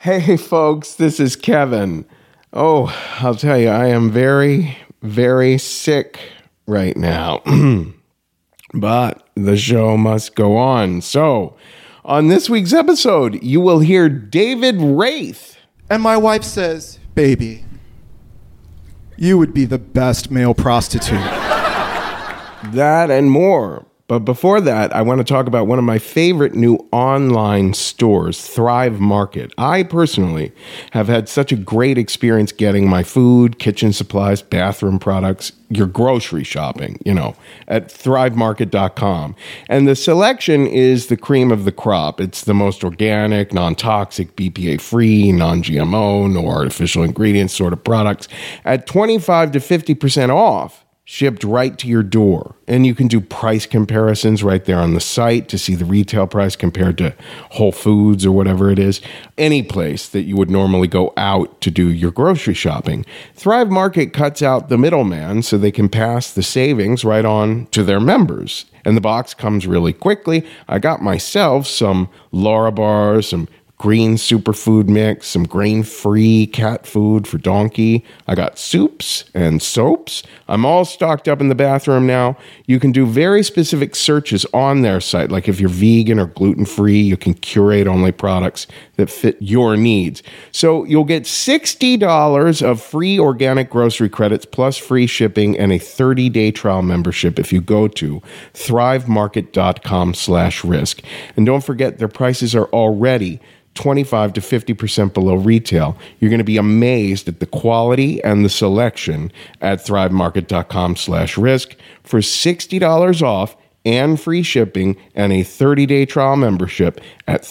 Hey folks, this is Kevin. Oh, I'll tell you, I am very, very sick right now. But the show must go on. So, on this week's episode, you will hear David Wraith. And my wife says, baby, you would be the best male prostitute. That and more. But before that, I want to talk about one of my favorite new online stores, Thrive Market. I personally have had such a great experience getting my food, kitchen supplies, bathroom products, your grocery shopping, at thrivemarket.com. And the selection is the cream of the crop. It's the most organic, non-toxic, BPA-free, non-GMO, no artificial ingredients sort of products at 25 to 50% off. Shipped right to your door. And you can do price comparisons right there on the site to see the retail price compared to Whole Foods or whatever it is. Any place that you would normally go out to do your grocery shopping. Thrive Market cuts out the middleman so they can pass the savings right on to their members. And the box comes really quickly. I got myself some Lara bars, some green superfood mix, some grain-free cat food for Donkey. I got soups and soaps. I'm all stocked up in the bathroom now. You can do very specific searches on their site, like if you're vegan or gluten-free, you can curate only products that fit your needs. So you'll get $60 of free organic grocery credits plus free shipping and a 30-day trial membership if you go to thrivemarket.com/risk. And don't forget, their prices are already 25 to 50% below retail. You're going to be amazed at the quality and the selection at thrivemarket.com/risk for $60 off and free shipping and a 30-day trial membership at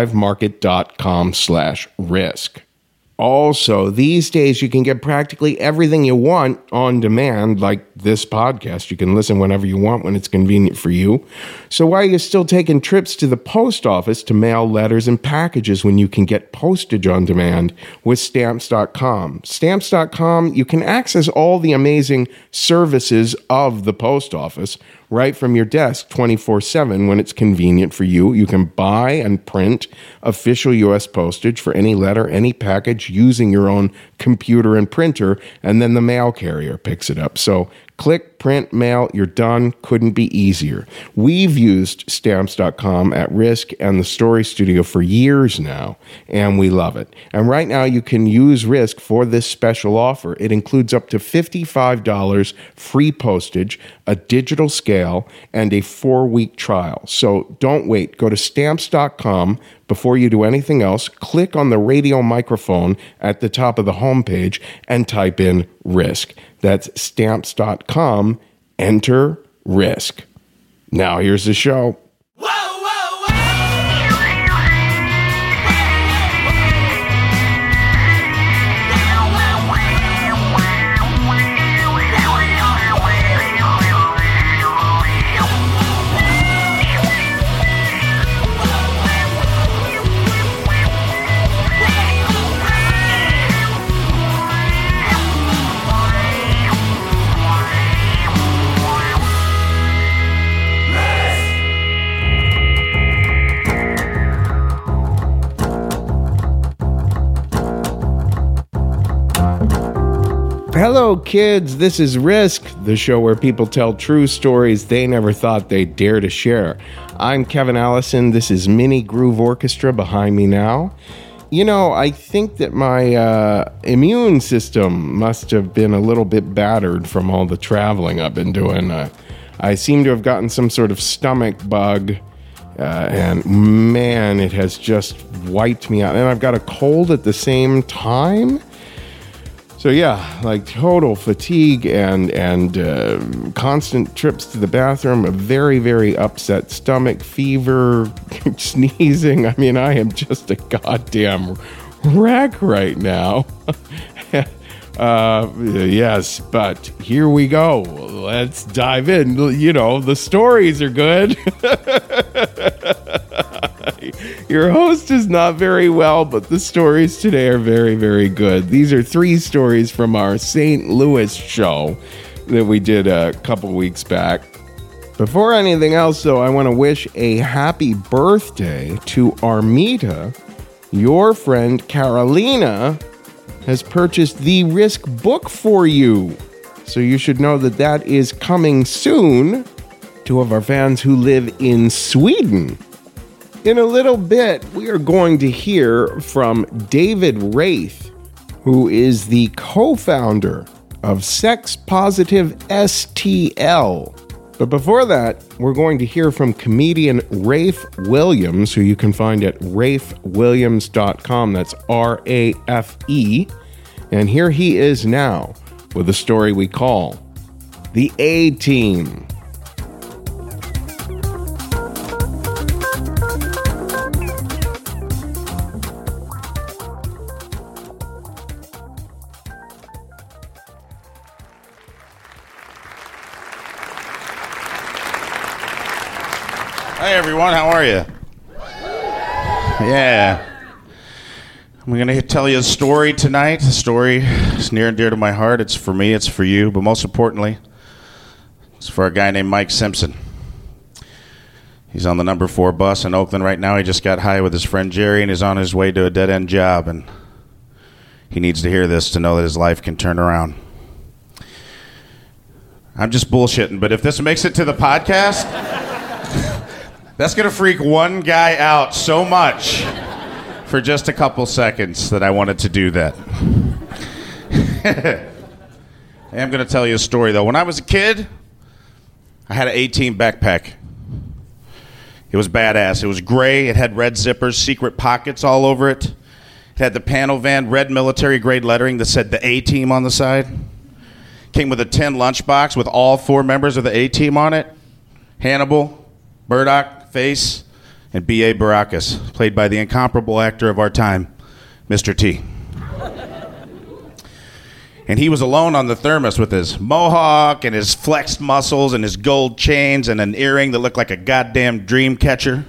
thrivemarket.com/risk. Also, these days you can get practically everything you want on demand, like this podcast. You can listen whenever you want when it's convenient for you. So why are you still taking trips to the post office to mail letters and packages when you can get postage on demand with Stamps.com? Stamps.com, you can access all the amazing services of the post office right from your desk 24/7 when it's convenient for you. You can buy and print official U.S. postage for any letter, any package using your own computer and printer, and then the mail carrier picks it up. So click, print, mail, you're done. Couldn't be easier. We've used Stamps.com at Risk and the Story Studio for years now, and we love it. And right now you can use Risk for this special offer. It includes up to $55 free postage, a digital scale, and a 4-week trial. So don't wait. Go to Stamps.com before you do anything else. Click on the radio microphone at the top of the homepage and type in Risk. That's Stamps.com. Enter Risk. Now here's the show. Hello, kids. This is Risk, the show where people tell true stories they never thought they'd dare to share. I'm Kevin Allison. This is Mini Groove Orchestra behind me now. I think that my immune system must have been a little bit battered from all the traveling I've been doing. I seem to have gotten some sort of stomach bug, and man, it has just wiped me out. And I've got a cold at the same time. So yeah, like total fatigue and constant trips to the bathroom, a very, very upset stomach, fever, sneezing. I mean, I am just a goddamn wreck right now. Yes, but here we go. Let's dive in. The stories are good. Your host is not very well, but the stories today are very, very good. These are 3 stories from our St. Louis show that we did a couple weeks back. Before anything else, though, I want to wish a happy birthday to Armita, your friend Carolina has purchased the Risk book for you. So you should know that that is coming soon to of our fans who live in Sweden. In a little bit, we are going to hear from David Wraith, who is the co-founder of Sex Positive STL. But before that, we're going to hear from comedian Rafe Williams, who you can find at rafewilliams.com. That's R-A-F-E. And here he is now with a story we call The A-Team. Hey everyone, how are you? Yeah. I'm going to tell you a story tonight. The story is near and dear to my heart. It's for me, it's for you, but most importantly, it's for a guy named Mike Simpson. He's on the number 4 bus in Oakland right now. He just got high with his friend Jerry and is on his way to a dead-end job, and he needs to hear this to know that his life can turn around. I'm just bullshitting, but if this makes it to the podcast, that's going to freak one guy out so much for just a couple seconds that I wanted to do that. I am going to tell you a story, though. When I was a kid, I had an A-Team backpack. It was badass. It was gray. It had red zippers, secret pockets all over it. It had the panel van, red military-grade lettering that said the A-Team on the side. Came with a tin lunchbox with all 4 members of the A-Team on it. Hannibal, Burdock, Face, and B.A. Baracus, played by the incomparable actor of our time, Mr. T. And he was alone on the thermos with his mohawk and his flexed muscles and his gold chains and an earring that looked like a goddamn dream catcher.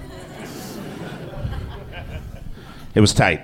It was tight.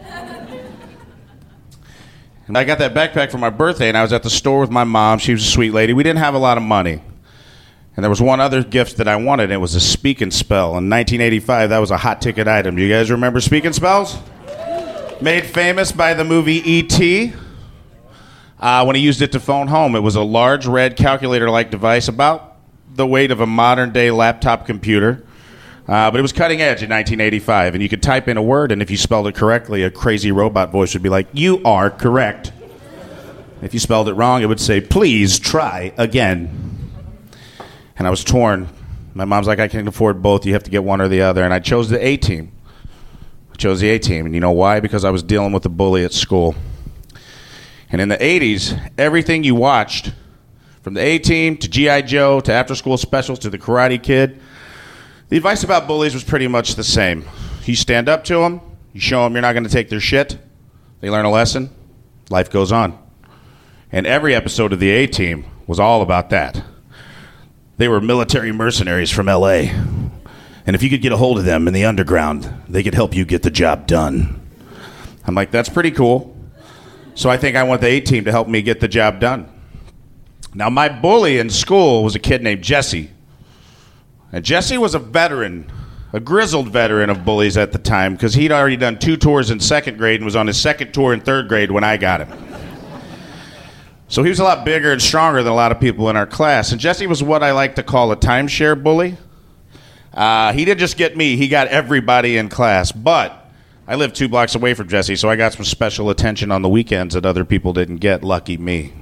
And I got that backpack for my birthday, and I was at the store with my mom. She was a sweet lady. We didn't have a lot of money. And there was one other gift that I wanted, and it was a Speak and Spell. In 1985, that was a hot-ticket item. Do you guys remember Speak and Spells? Made famous by the movie E.T. When he used it to phone home. It was a large red calculator-like device, about the weight of a modern-day laptop computer. But it was cutting edge in 1985, and you could type in a word, and if you spelled it correctly, a crazy robot voice would be like, "You are correct." If you spelled it wrong, it would say, "Please try again." And I was torn. My mom's like, "I can't afford both. You have to get one or the other." And I chose the A-Team. I chose the A-Team. And you know why? Because I was dealing with a bully at school. And in the 80s, everything you watched, from the A-Team to G.I. Joe to after-school specials to the Karate Kid, the advice about bullies was pretty much the same. You stand up to them. You show them you're not going to take their shit. They learn a lesson. Life goes on. And every episode of the A-Team was all about that. They were military mercenaries from L.A. And if you could get a hold of them in the underground, they could help you get the job done. I'm like, that's pretty cool. So I think I want the A-Team to help me get the job done. Now, my bully in school was a kid named Jesse. And Jesse was a veteran, a grizzled veteran of bullies at the time, because he'd already done 2 tours in 2nd grade and was on his 2nd tour in 3rd grade when I got him. So he was a lot bigger and stronger than a lot of people in our class. And Jesse was what I like to call a timeshare bully. He didn't just get me, he got everybody in class. But I lived 2 blocks away from Jesse, so I got some special attention on the weekends that other people didn't get. Lucky me.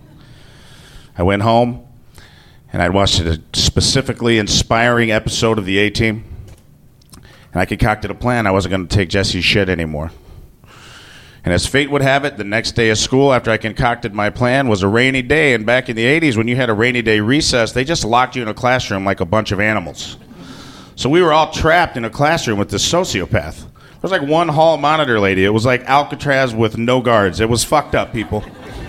I went home, and I'd watched a specifically inspiring episode of the A-Team. And I concocted a plan. I wasn't going to take Jesse's shit anymore. And as fate would have it, the next day of school, after I concocted my plan, was a rainy day. And back in the 80s, when you had a rainy day recess, they just locked you in a classroom like a bunch of animals. So we were all trapped in a classroom with this sociopath. There was like one hall monitor lady. It was like Alcatraz with no guards. It was fucked up, people.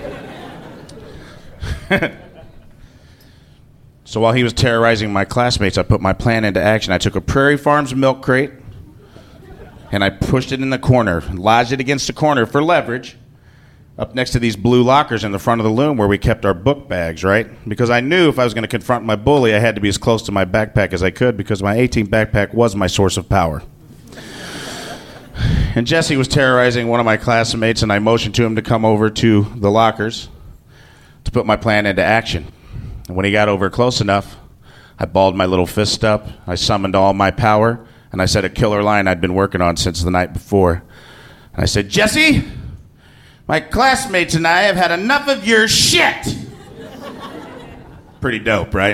So while he was terrorizing my classmates, I put my plan into action. I took a Prairie Farms milk crate, and I pushed it in the corner, lodged it against the corner for leverage, up next to these blue lockers in the front of the loom where we kept our book bags, right? Because I knew if I was going to confront my bully, I had to be as close to my backpack as I could, because my A-Team backpack was my source of power. And Jesse was terrorizing one of my classmates, and I motioned to him to come over to the lockers to put my plan into action. And when he got over close enough, I balled my little fist up, I summoned all my power, and I said a killer line I'd been working on since the night before. And I said, Jesse, my classmates and I have had enough of your shit. Pretty dope, right?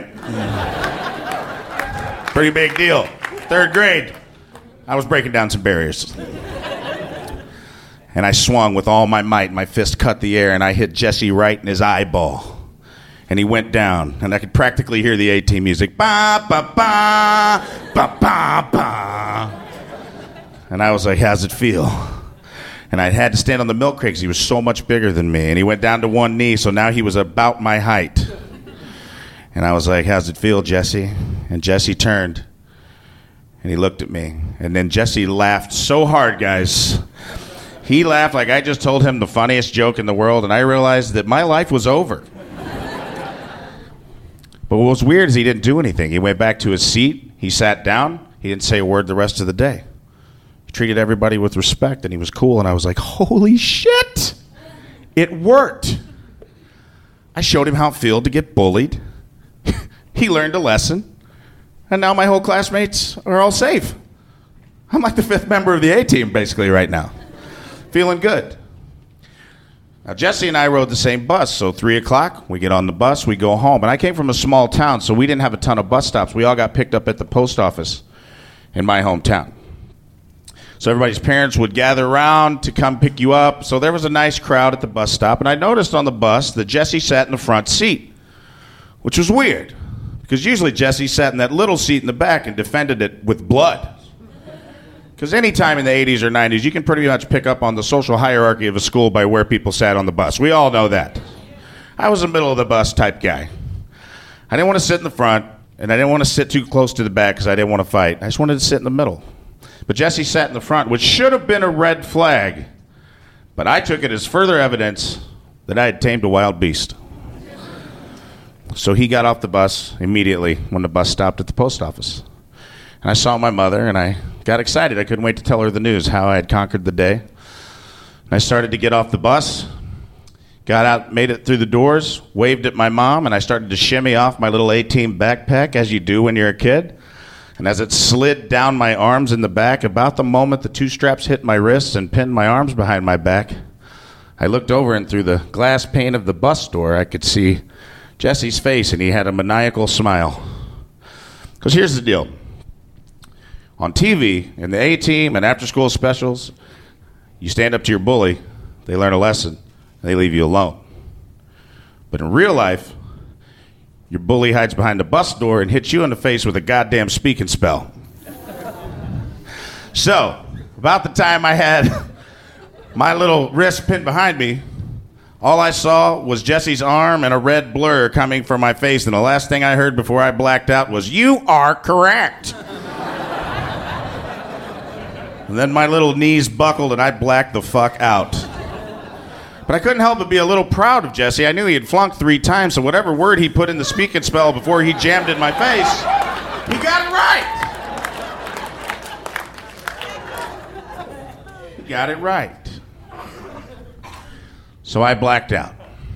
Pretty big deal. 3rd grade. I was breaking down some barriers. And I swung with all my might. My fist cut the air, and I hit Jesse right in his eyeball. And he went down, and I could practically hear the A-Team music. Ba, ba, ba, ba, ba, ba. And I was like, how's it feel? And I had to stand on the milk crate because he was so much bigger than me. And he went down to one knee, so now he was about my height. And I was like, how's it feel, Jesse? And Jesse turned, and he looked at me. And then Jesse laughed so hard, guys. He laughed like I just told him the funniest joke in the world, and I realized that my life was over. But what was weird is he didn't do anything. He went back to his seat. He sat down. He didn't say a word the rest of the day. He treated everybody with respect, and he was cool. And I was like, holy shit! It worked. I showed him how it feels to get bullied. He learned a lesson. And now my whole classmates are all safe. I'm like the 5th member of the A-Team, basically, right now. Feeling good. Now, Jesse and I rode the same bus, so 3 o'clock, we get on the bus, we go home. And I came from a small town, so we didn't have a ton of bus stops. We all got picked up at the post office in my hometown. So everybody's parents would gather around to come pick you up. So there was a nice crowd at the bus stop. And I noticed on the bus that Jesse sat in the front seat, which was weird, because usually Jesse sat in that little seat in the back and defended it with blood. Because any time in the 80s or 90s, you can pretty much pick up on the social hierarchy of a school by where people sat on the bus. We all know that. I was a middle of the bus type guy. I didn't want to sit in the front, and I didn't want to sit too close to the back because I didn't want to fight. I just wanted to sit in the middle. But Jesse sat in the front, which should have been a red flag. But I took it as further evidence that I had tamed a wild beast. So he got off the bus immediately when the bus stopped at the post office. And I saw my mother, and I got excited. I couldn't wait to tell her the news, how I had conquered the day. And I started to get off the bus, got out, made it through the doors, waved at my mom, and I started to shimmy off my little A-Team backpack, as you do when you're a kid. And as it slid down my arms in the back, about the moment the 2 straps hit my wrists and pinned my arms behind my back, I looked over, and through the glass pane of the bus door, I could see Jesse's face, and he had a maniacal smile. Because here's the deal. On TV, in the A-Team and after-school specials, you stand up to your bully, they learn a lesson, and they leave you alone. But in real life, your bully hides behind the bus door and hits you in the face with a goddamn speak and spell. So, about the time I had my little wrist pinned behind me, all I saw was Jesse's arm and a red blur coming from my face, and the last thing I heard before I blacked out was, "You are correct." And then my little knees buckled and I blacked the fuck out. But I couldn't help but be a little proud of Jesse. I knew he had flunked 3 times, so whatever word he put in the speak and spell before he jammed in my face, he got it right. He got it right. So I blacked out.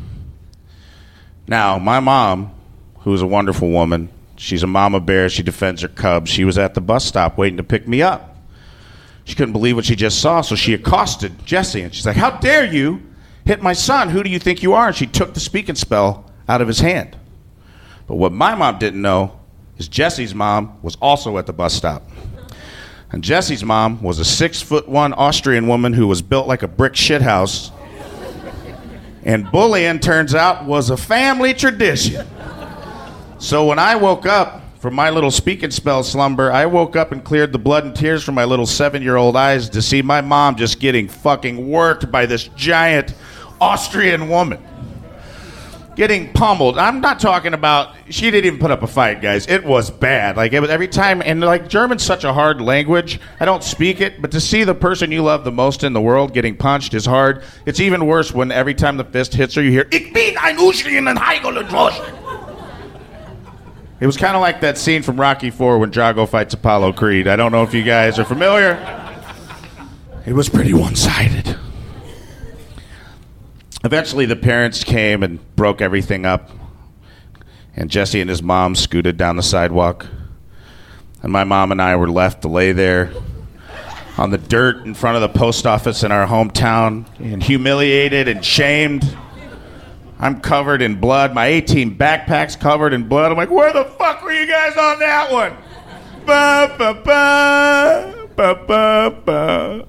Now, my mom, who's a wonderful woman, she's a mama bear, she defends her cubs, she was at the bus stop waiting to pick me up. She couldn't believe what she just saw, so she accosted Jesse, and she's like, "How dare you hit my son? Who do you think you are?" And she took the speak and spell out of his hand. But what my mom didn't know is Jesse's mom was also at the bus stop. And Jesse's mom was a 6'1" Austrian woman who was built like a brick shithouse. And bullying, turns out, was a family tradition. So when I woke up from my little speak and spell slumber, I woke up and cleared the blood and tears from my little 7-year-old eyes to see my mom just getting fucking worked by this giant Austrian woman. Getting pummeled. I'm not talking about, she didn't even put up a fight, guys. It was bad. Like, it was every time, and like, German's such a hard language. I don't speak it, but to see the person you love the most in the world getting punched is hard. It's even worse when every time the fist hits her, you hear, "Ich bin ein Austrian and Heigl und Rost." It was kind of like that scene from Rocky IV when Drago fights Apollo Creed. I don't know if you guys are familiar. It was pretty one-sided. Eventually, the parents came and broke everything up, and Jesse and his mom scooted down the sidewalk, and my mom and I were left to lay there on the dirt in front of the post office in our hometown, and humiliated and shamed. I'm covered in blood. My 18 backpack's covered in blood. I'm like, where the fuck were you guys on that one? Ba, ba, ba, ba, ba, ba.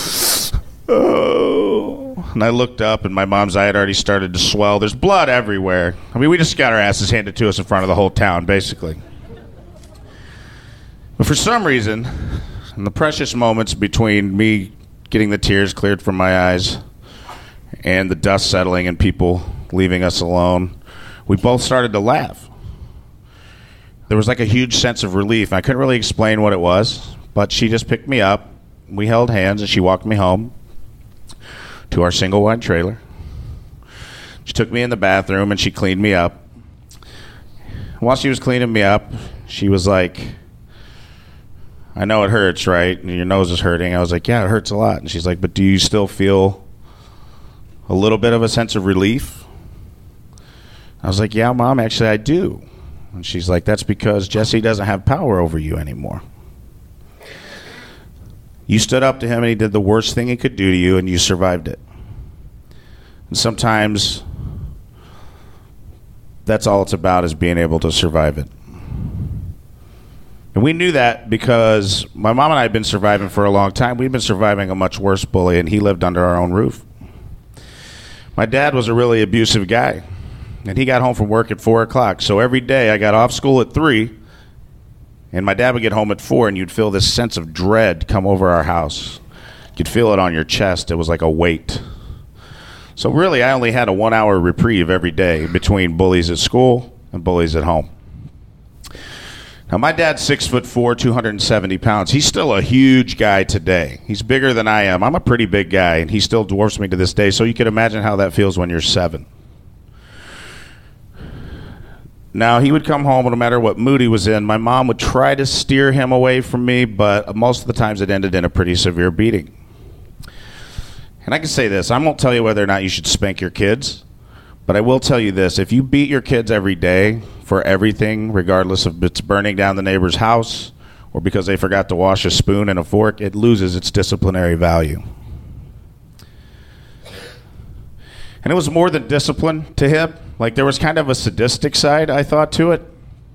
Oh. And I looked up, and my mom's eye had already started to swell. There's blood everywhere. I mean, we just got our asses handed to us in front of the whole town, basically. But for some reason, in the precious moments between me getting the tears cleared from my eyes and the dust settling and people leaving us alone, we both started to laugh. There was like a huge sense of relief. I couldn't really explain what it was, but she just picked me up. We held hands, and she walked me home to our single wide trailer. She took me in the bathroom, and she cleaned me up. While she was cleaning me up, she was like, I know it hurts, right? And your nose is hurting. I was like, yeah, it hurts a lot. And she's like, but do you still feel a little bit of a sense of relief? I was like, yeah, Mom, actually I do. And she's like, that's because Jesse doesn't have power over you anymore. You stood up to him, and he did the worst thing he could do to you, and you survived it. And sometimes that's all it's about, is being able to survive it. And we knew that because my mom and I had been surviving for a long time. We'd been surviving a much worse bully, and he lived under our own roof. My dad was a really abusive guy, and he got home from work at 4 o'clock. So every day I got off school at 3, and my dad would get home at 4, and you'd feel this sense of dread come over our house. You'd feel it on your chest. It was like a weight. So really, I only had a 1-hour reprieve every day between bullies at school and bullies at home. Now, my dad's 6'4", 270 pounds. He's still a huge guy today. He's bigger than I am. I'm a pretty big guy, and he still dwarfs me to this day, so you can imagine how that feels when you're 7. Now, he would come home, no matter what mood he was in. My mom would try to steer him away from me, but most of the times it ended in a pretty severe beating. And I can say this, I won't tell you whether or not you should spank your kids, but I will tell you this, if you beat your kids every day for everything, regardless of it's burning down the neighbor's house or because they forgot to wash a spoon and a fork, it loses its disciplinary value. And it was more than discipline to him. Like, there was kind of a sadistic side, I thought, to it.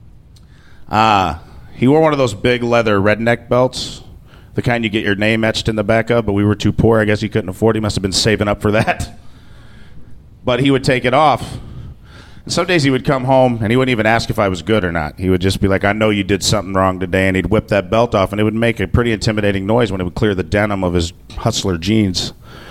He wore one of those big leather redneck belts, the kind you get your name etched in the back of, but we were too poor. I guess he couldn't afford it. He must have been saving up for that. But he would take it off. And some days he would come home, and he wouldn't even ask if I was good or not. He would just be like, I know you did something wrong today, and he'd whip that belt off, and it would make a pretty intimidating noise when it would clear the denim of his hustler jeans.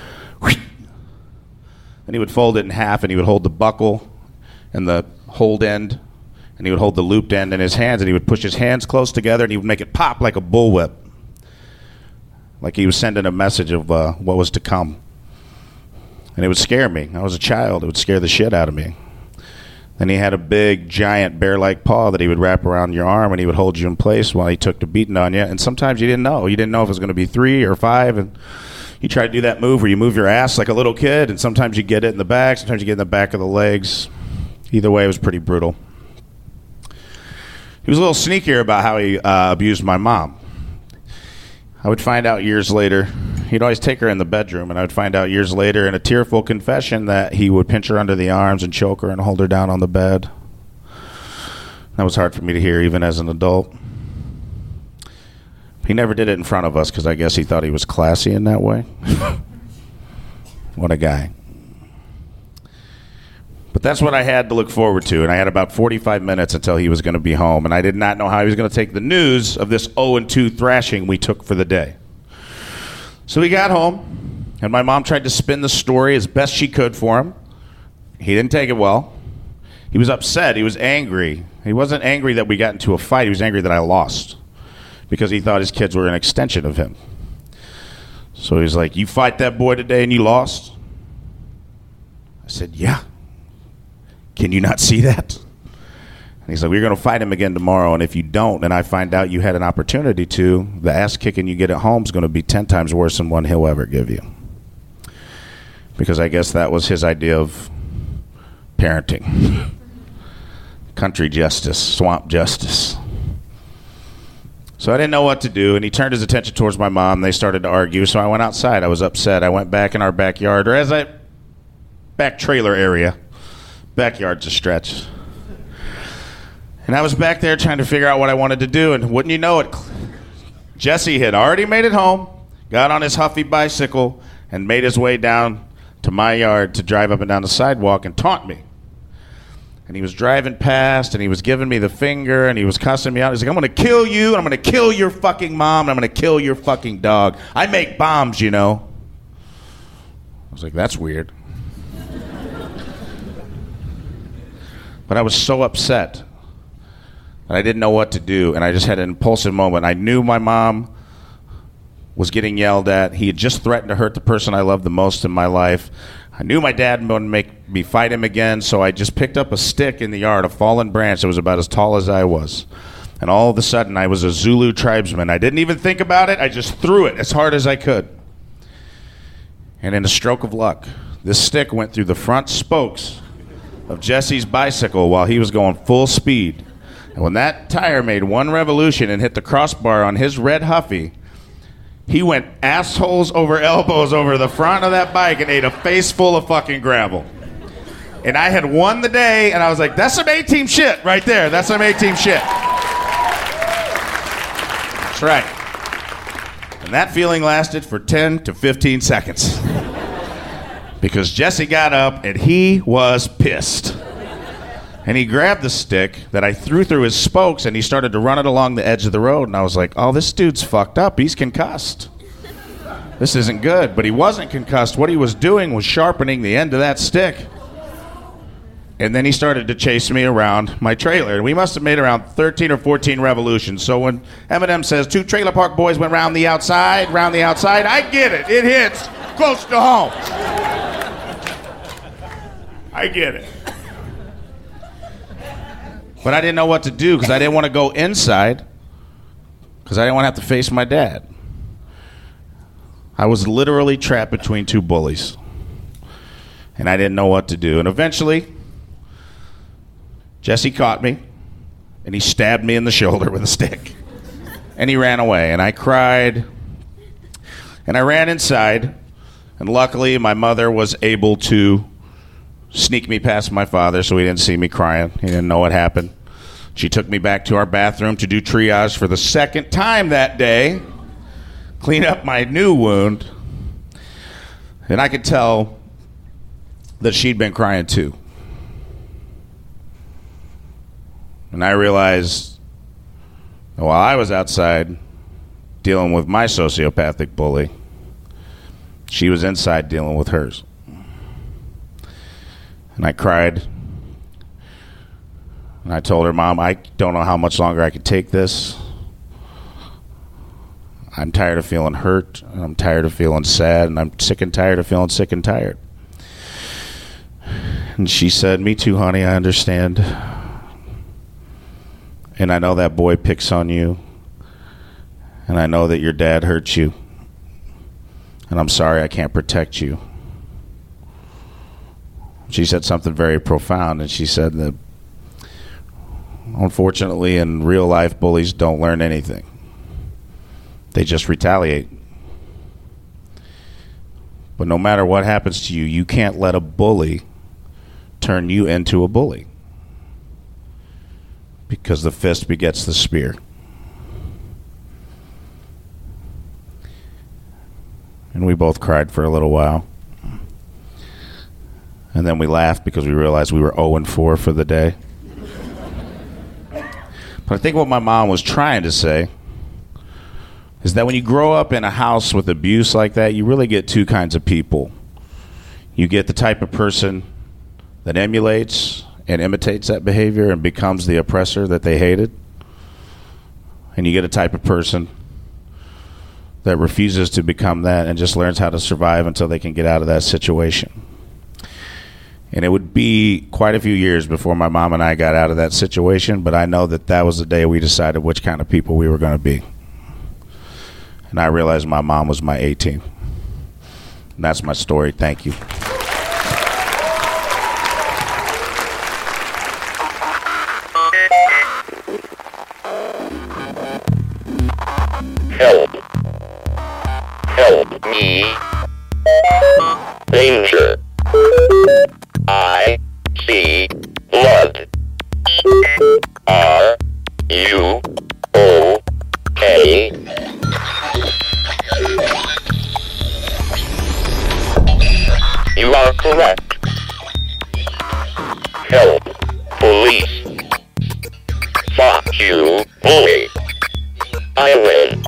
Then he would fold it in half, and he would hold the buckle and the hold end, and he would hold the looped end in his hands, and he would push his hands close together, and he would make it pop like a bullwhip, like he was sending a message of what was to come. And it would scare me. I was a child. It would scare the shit out of me. Then he had a big, giant, bear-like paw that he would wrap around your arm, and he would hold you in place while he took the beating on you. And sometimes you didn't know. You didn't know if it was going to be 3 or 5, and you try to do that move where you move your ass like a little kid, and sometimes you get it in the back, sometimes you get it in the back of the legs. Either way, it was pretty brutal. He was a little sneakier about how he abused my mom. I would find out years later, he'd always take her in the bedroom, and I would find out years later in a tearful confession that he would pinch her under the arms and choke her and hold her down on the bed. That was hard for me to hear even as an adult. He never did it in front of us because I guess he thought he was classy in that way. What a guy. But that's what I had to look forward to, and I had about 45 minutes until he was going to be home, and I did not know how he was going to take the news of this 0-2 thrashing we took for the day. So he got home, and my mom tried to spin the story as best she could for him. He didn't take it well. He was upset. He was angry. He wasn't angry that we got into a fight. He was angry that I lost because he thought his kids were an extension of him. So he's like, you fight that boy today and you lost? I said, yeah. Can you not see that? And he's like, we're going to fight him again tomorrow, and if you don't, and I find out you had an opportunity to, the ass kicking you get at home is going to be 10 times worse than one he'll ever give you. Because I guess that was his idea of parenting. Country justice, swamp justice. So I didn't know what to do, and he turned his attention towards my mom. They started to argue, so I went outside. I was upset. I went back in our backyard, or back trailer area. Backyard's a stretch. And I was back there trying to figure out what I wanted to do, and wouldn't you know it, Jesse had already made it home, got on his Huffy bicycle, and made his way down to my yard to drive up and down the sidewalk and taunt me. And he was driving past, and he was giving me the finger, and he was cussing me out. He's like, I'm going to kill you, and I'm going to kill your fucking mom, and I'm going to kill your fucking dog. I make bombs, you know. I was like, that's weird. But I was so upset that I didn't know what to do, and I just had an impulsive moment. I knew my mom was getting yelled at. He had just threatened to hurt the person I loved the most in my life. I knew my dad would make me fight him again, so I just picked up a stick in the yard, a fallen branch that was about as tall as I was. And all of a sudden, I was a Zulu tribesman. I didn't even think about it. I just threw it as hard as I could. And in a stroke of luck, this stick went through the front spokes of Jesse's bicycle while he was going full speed. And when that tire made one revolution and hit the crossbar on his red Huffy, he went assholes over elbows over the front of that bike and ate a face full of fucking gravel. And I had won the day, and I was like, that's some A-team shit right there. That's some A-team shit. That's right. And that feeling lasted for 10 to 15 seconds. Because Jesse got up, and he was pissed. And he grabbed the stick that I threw through his spokes, and he started to run it along the edge of the road. And I was like, oh, this dude's fucked up. He's concussed. This isn't good. But he wasn't concussed. What he was doing was sharpening the end of that stick. And then he started to chase me around my trailer. And we must have made around 13 or 14 revolutions. So when Eminem says 2 trailer park boys went round the outside, I get it. It hits close to home. I get it. But I didn't know what to do because I didn't want to go inside because I didn't want to have to face my dad. I was literally trapped between 2 bullies. And I didn't know what to do. And eventually, Jesse caught me, and he stabbed me in the shoulder with a stick. And he ran away, and I cried. And I ran inside, and luckily my mother was able to sneak me past my father so he didn't see me crying. He didn't know what happened. She took me back to our bathroom to do triage for the second time that day, clean up my new wound, and I could tell that she'd been crying too. And I realized that while I was outside dealing with my sociopathic bully, she was inside dealing with hers. And I cried. And I told her, Mom, I don't know how much longer I could take this. I'm tired of feeling hurt. And I'm tired of feeling sad. And I'm sick and tired of feeling sick and tired. And she said, me too, honey, I understand. And I know that boy picks on you. And I know that your dad hurt you. And I'm sorry I can't protect you. She said something very profound, and she said that unfortunately in real life bullies don't learn anything. They just retaliate. But no matter what happens to you, you can't let a bully turn you into a bully. Because the fist begets the spear. And we both cried for a little while. And then we laughed because we realized we were 0-4 for the day. But I think what my mom was trying to say is that when you grow up in a house with abuse like that, you really get 2 kinds of people. You get the type of person that emulates and imitates that behavior and becomes the oppressor that they hated. And you get a type of person that refuses to become that and just learns how to survive until they can get out of that situation. And it would be quite a few years before my mom and I got out of that situation, but I know that that was the day we decided which kind of people we were going to be. And I realized my mom was my A-team. And that's my story. Thank you. Help. Help me. Danger. I see blood. Are you okay? You are correct. Help. Police. Fuck you, bully. I win.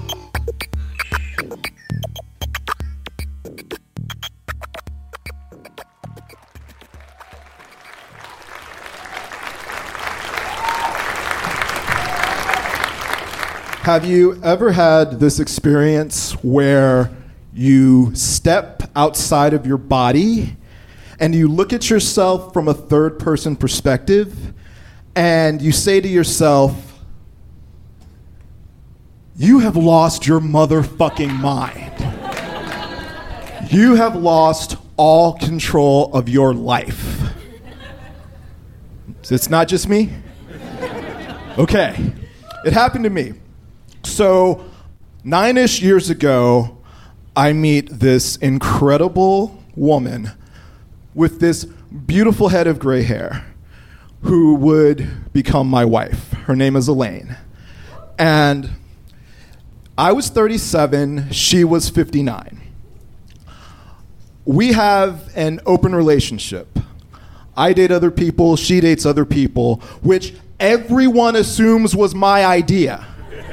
Have you ever had this experience where you step outside of your body and you look at yourself from a third-person perspective and you say to yourself, you have lost your motherfucking mind. You have lost all control of your life. It's not just me? Okay. It happened to me. So 9-ish years ago, I meet this incredible woman with this beautiful head of gray hair who would become my wife. Her name is Elaine. And I was 37, she was 59. We have an open relationship. I date other people, she dates other people, which everyone assumes was my idea.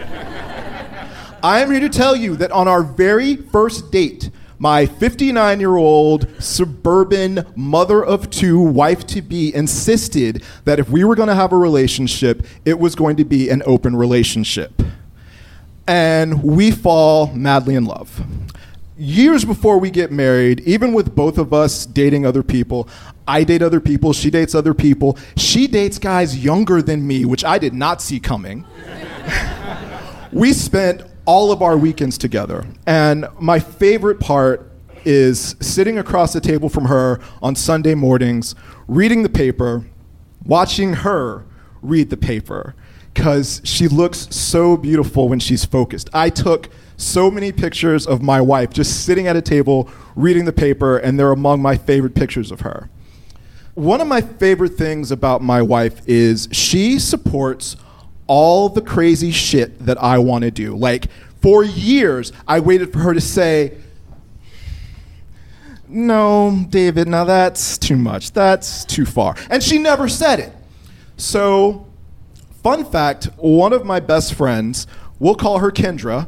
I am here to tell you that on our very first date, my 59-year-old suburban mother of two, wife-to-be, insisted that if we were going to have a relationship, it was going to be an open relationship. And we fall madly in love. Years before we get married, even with both of us dating other people, I date other people, she dates other people. She dates guys younger than me, which I did not see coming. We spent all of our weekends together. And my favorite part is sitting across the table from her on Sunday mornings, reading the paper, watching her read the paper, because she looks so beautiful when she's focused. I took so many pictures of my wife just sitting at a table, reading the paper, and they're among my favorite pictures of her. One of my favorite things about my wife is she supports all the crazy shit that I want to do. Like, for years, I waited for her to say, no, David, now that's too much. That's too far. And she never said it. So, fun fact, one of my best friends, we'll call her Kendra,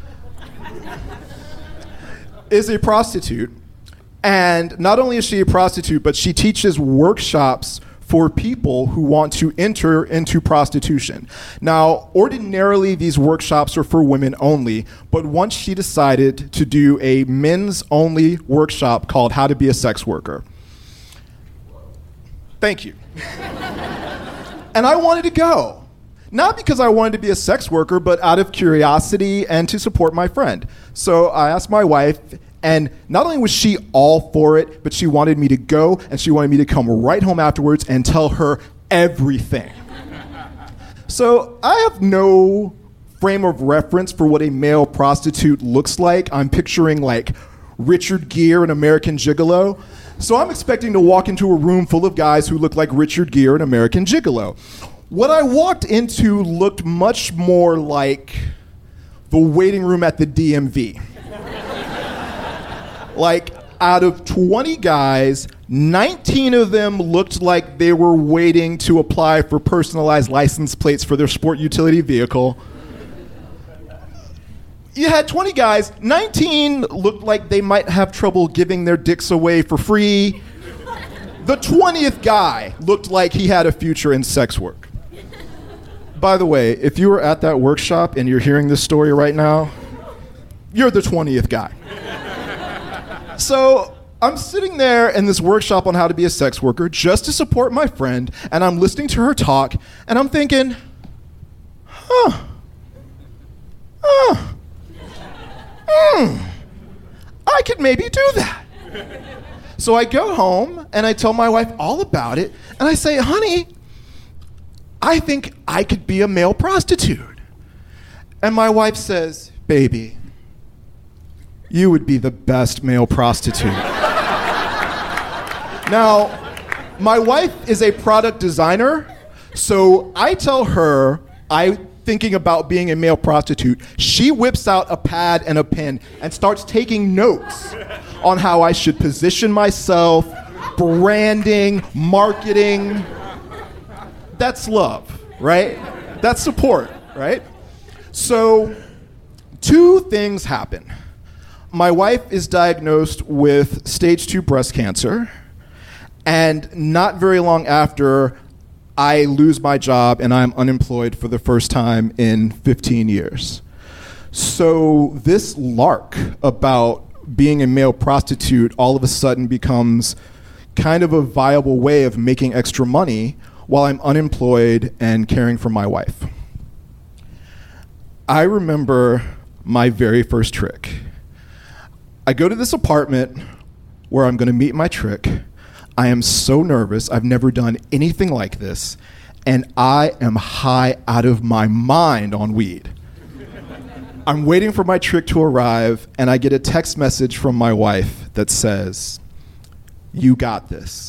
is a prostitute. And not only is she a prostitute, but she teaches workshops for people who want to enter into prostitution. Now, ordinarily, these workshops are for women only, but once she decided to do a men's-only workshop called How to Be a Sex Worker. Thank you. And I wanted to go. Not because I wanted to be a sex worker, but out of curiosity and to support my friend. So I asked my wife, and not only was she all for it, but she wanted me to go, and she wanted me to come right home afterwards and tell her everything. So I have no frame of reference for what a male prostitute looks like. I'm picturing like Richard Gere in American Gigolo. So I'm expecting to walk into a room full of guys who look like Richard Gere in American Gigolo. What I walked into looked much more like the waiting room at the DMV. Like, out of 20 guys, 19 of them looked like they were waiting to apply for personalized license plates for their sport utility vehicle. You had 20 guys, 19 looked like they might have trouble giving their dicks away for free. The 20th guy looked like he had a future in sex work. By the way, if you were at that workshop and you're hearing this story right now, you're the 20th guy. So I'm sitting there in this workshop on how to be a sex worker just to support my friend, and I'm listening to her talk, and I'm thinking, I could maybe do that. So I go home, and I tell my wife all about it, and I say, honey, I think I could be a male prostitute. And my wife says, baby, you would be the best male prostitute. Now, my wife is a product designer, so I tell her I'm thinking about being a male prostitute. She whips out a pad and a pen and starts taking notes on how I should position myself, branding, marketing. That's love, right? That's support, right? So 2 things happen. My wife is diagnosed with stage 2 breast cancer, and not very long after, I lose my job and I'm unemployed for the first time in 15 years. So this lark about being a male prostitute all of a sudden becomes kind of a viable way of making extra money while I'm unemployed and caring for my wife. I remember my very first trick. I go to this apartment where I'm going to meet my trick. I am so nervous. I've never done anything like this. And I am high out of my mind on weed. I'm waiting for my trick to arrive, and I get a text message from my wife that says, "You got this."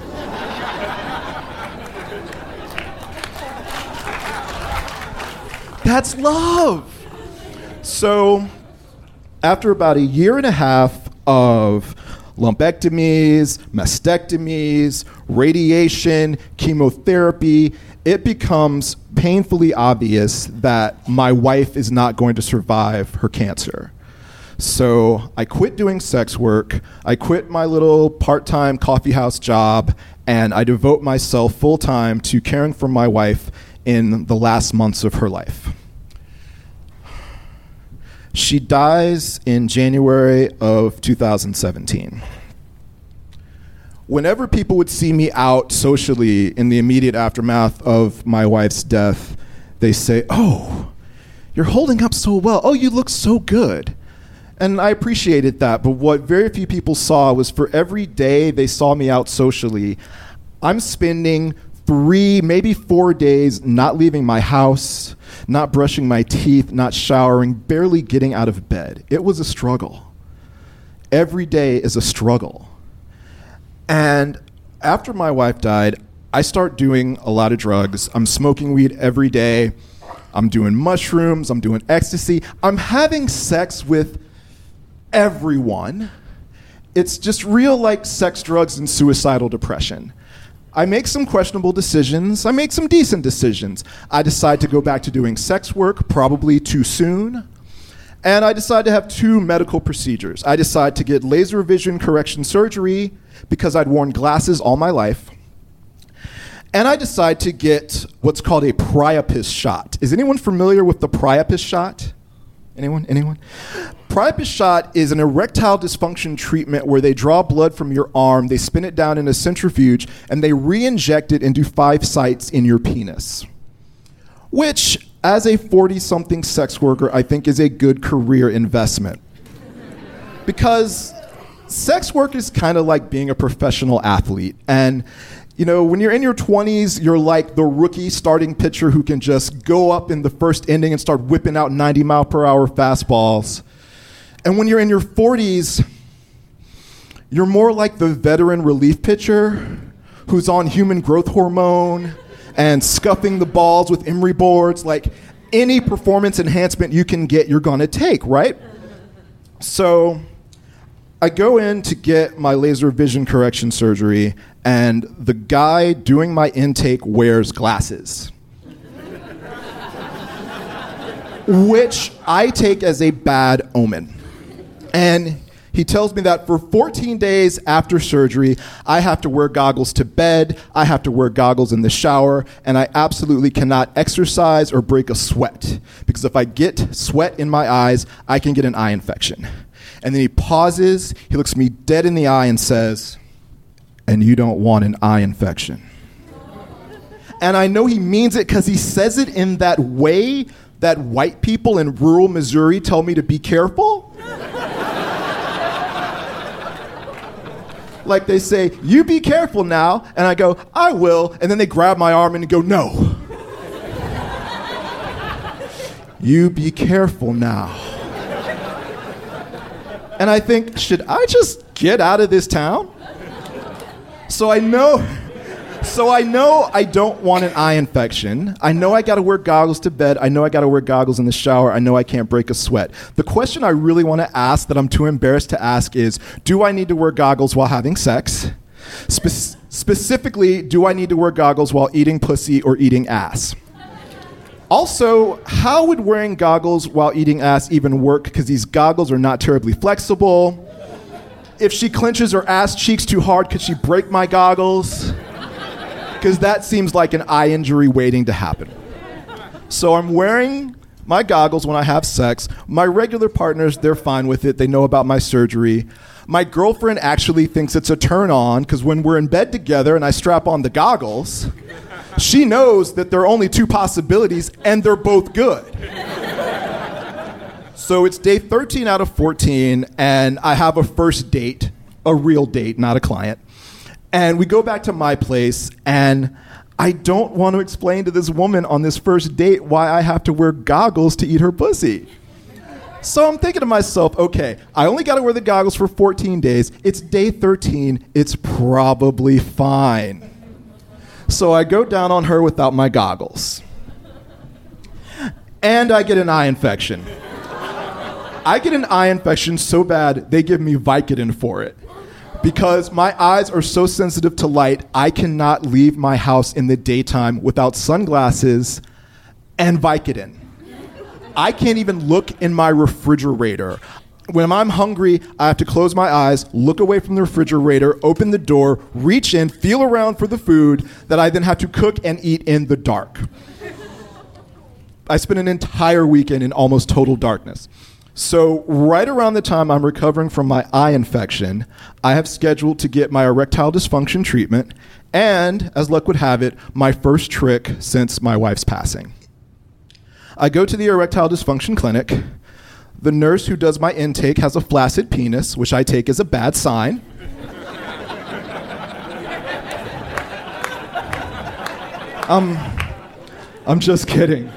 That's love. So after about 1.5 years of lumpectomies, mastectomies, radiation, chemotherapy, it becomes painfully obvious that my wife is not going to survive her cancer. So I quit doing sex work, I quit my little part-time coffee house job, and I devote myself full-time to caring for my wife in the last months of her life. She dies in January of 2017. Whenever people would see me out socially in the immediate aftermath of my wife's death, they say, "Oh, you're holding up so well. Oh, you look so good." And I appreciated that, but what very few people saw was for every day they saw me out socially, I'm spending 3, maybe 4 days not leaving my house, not brushing my teeth, not showering, barely getting out of bed. It was a struggle. Every day is a struggle. And after my wife died, I start doing a lot of drugs. I'm smoking weed every day. I'm doing mushrooms. I'm doing ecstasy. I'm having sex with everyone. It's just real like sex, drugs, and suicidal depression. I make some questionable decisions. I make some decent decisions. I decide to go back to doing sex work, probably too soon. And I decide to have 2 medical procedures. I decide to get laser vision correction surgery because I'd worn glasses all my life. And I decide to get what's called a Priapus shot. Is anyone familiar with the Priapus shot? Anyone? Priapus shot is an erectile dysfunction treatment where they draw blood from your arm, they spin it down in a centrifuge, and they re-inject it into 5 sites in your penis. Which, as a 40-something sex worker, I think is a good career investment. Because sex work is kind of like being a professional athlete. And you know, when you're in your 20s, you're like the rookie starting pitcher who can just go up in the first inning and start whipping out 90-mile-per-hour fastballs. And when you're in your 40s, you're more like the veteran relief pitcher who's on human growth hormone and scuffing the balls with emery boards. Like any performance enhancement you can get, you're gonna take, right? So I go in to get my laser vision correction surgery, and the guy doing my intake wears glasses. Which I take as a bad omen. And he tells me that for 14 days after surgery, I have to wear goggles to bed, I have to wear goggles in the shower, and I absolutely cannot exercise or break a sweat. Because if I get sweat in my eyes, I can get an eye infection. And then he pauses, he looks me dead in the eye and says, "And you don't want an eye infection." And I know he means it because he says it in that way that white people in rural Missouri tell me to be careful. Like they say, "You be careful now." And I go, "I will." And then they grab my arm and go, "No. You be careful now." And I think, should I just get out of this town? So I know I don't want an eye infection. I know I gotta wear goggles to bed. I know I gotta wear goggles in the shower. I know I can't break a sweat. The question I really wanna ask that I'm too embarrassed to ask is, do I need to wear goggles while having sex? Specifically, do I need to wear goggles while eating pussy or eating ass? Also, how would wearing goggles while eating ass even work? Because these goggles are not terribly flexible. If she clenches her ass cheeks too hard, could she break my goggles? Because that seems like an eye injury waiting to happen. So I'm wearing my goggles when I have sex. My regular partners, they're fine with it. They know about my surgery. My girlfriend actually thinks it's a turn on because when we're in bed together and I strap on the goggles, she knows that there are only two possibilities and they're both good. So it's day 13 out of 14 and I have a first date, a real date, not a client. And we go back to my place and I don't want to explain to this woman on this first date why I have to wear goggles to eat her pussy. So I'm thinking to myself, okay, I only got to wear the goggles for 14 days. It's day 13. It's probably fine. So I go down on her without my goggles. And I get an eye infection. I get an eye infection so bad, they give me Vicodin for it. Because my eyes are so sensitive to light, I cannot leave my house in the daytime without sunglasses and Vicodin. I can't even look in my refrigerator. When I'm hungry, I have to close my eyes, look away from the refrigerator, open the door, reach in, feel around for the food that I then have to cook and eat in the dark. I spent an entire weekend in almost total darkness. So right around the time I'm recovering from my eye infection, I have scheduled to get my erectile dysfunction treatment and, as luck would have it, my first trick since my wife's passing. I go to the erectile dysfunction clinic. The nurse who does my intake has a flaccid penis, which I take as a bad sign. I'm just kidding.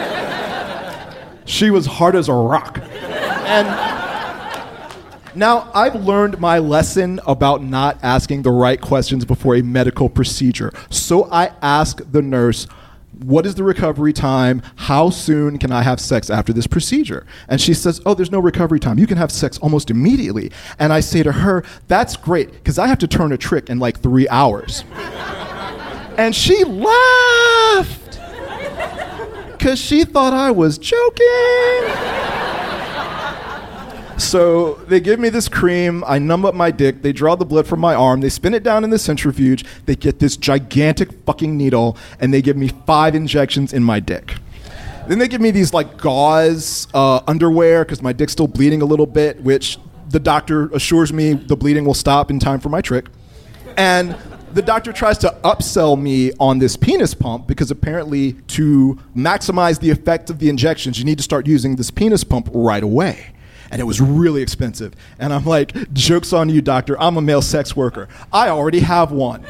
She was hard as a rock. And now I've learned my lesson about not asking the right questions before a medical procedure. So I ask the nurse, what is the recovery time? How soon can I have sex after this procedure? And she says, oh, there's no recovery time. You can have sex almost immediately. And I say to her, that's great, because I have to turn a trick in like 3 hours. And she laughed, because she thought I was joking. So they give me this cream, I numb up my dick, they draw the blood from my arm, they spin it down in the centrifuge, they get this gigantic fucking needle, and they give me 5 injections in my dick. Then they give me these like gauze underwear, because my dick's still bleeding a little bit, which the doctor assures me the bleeding will stop in time for my trick. And the doctor tries to upsell me on this penis pump, because apparently to maximize the effect of the injections, you need to start using this penis pump right away. And it was really expensive. And I'm like, joke's on you, doctor. I'm a male sex worker. I already have one.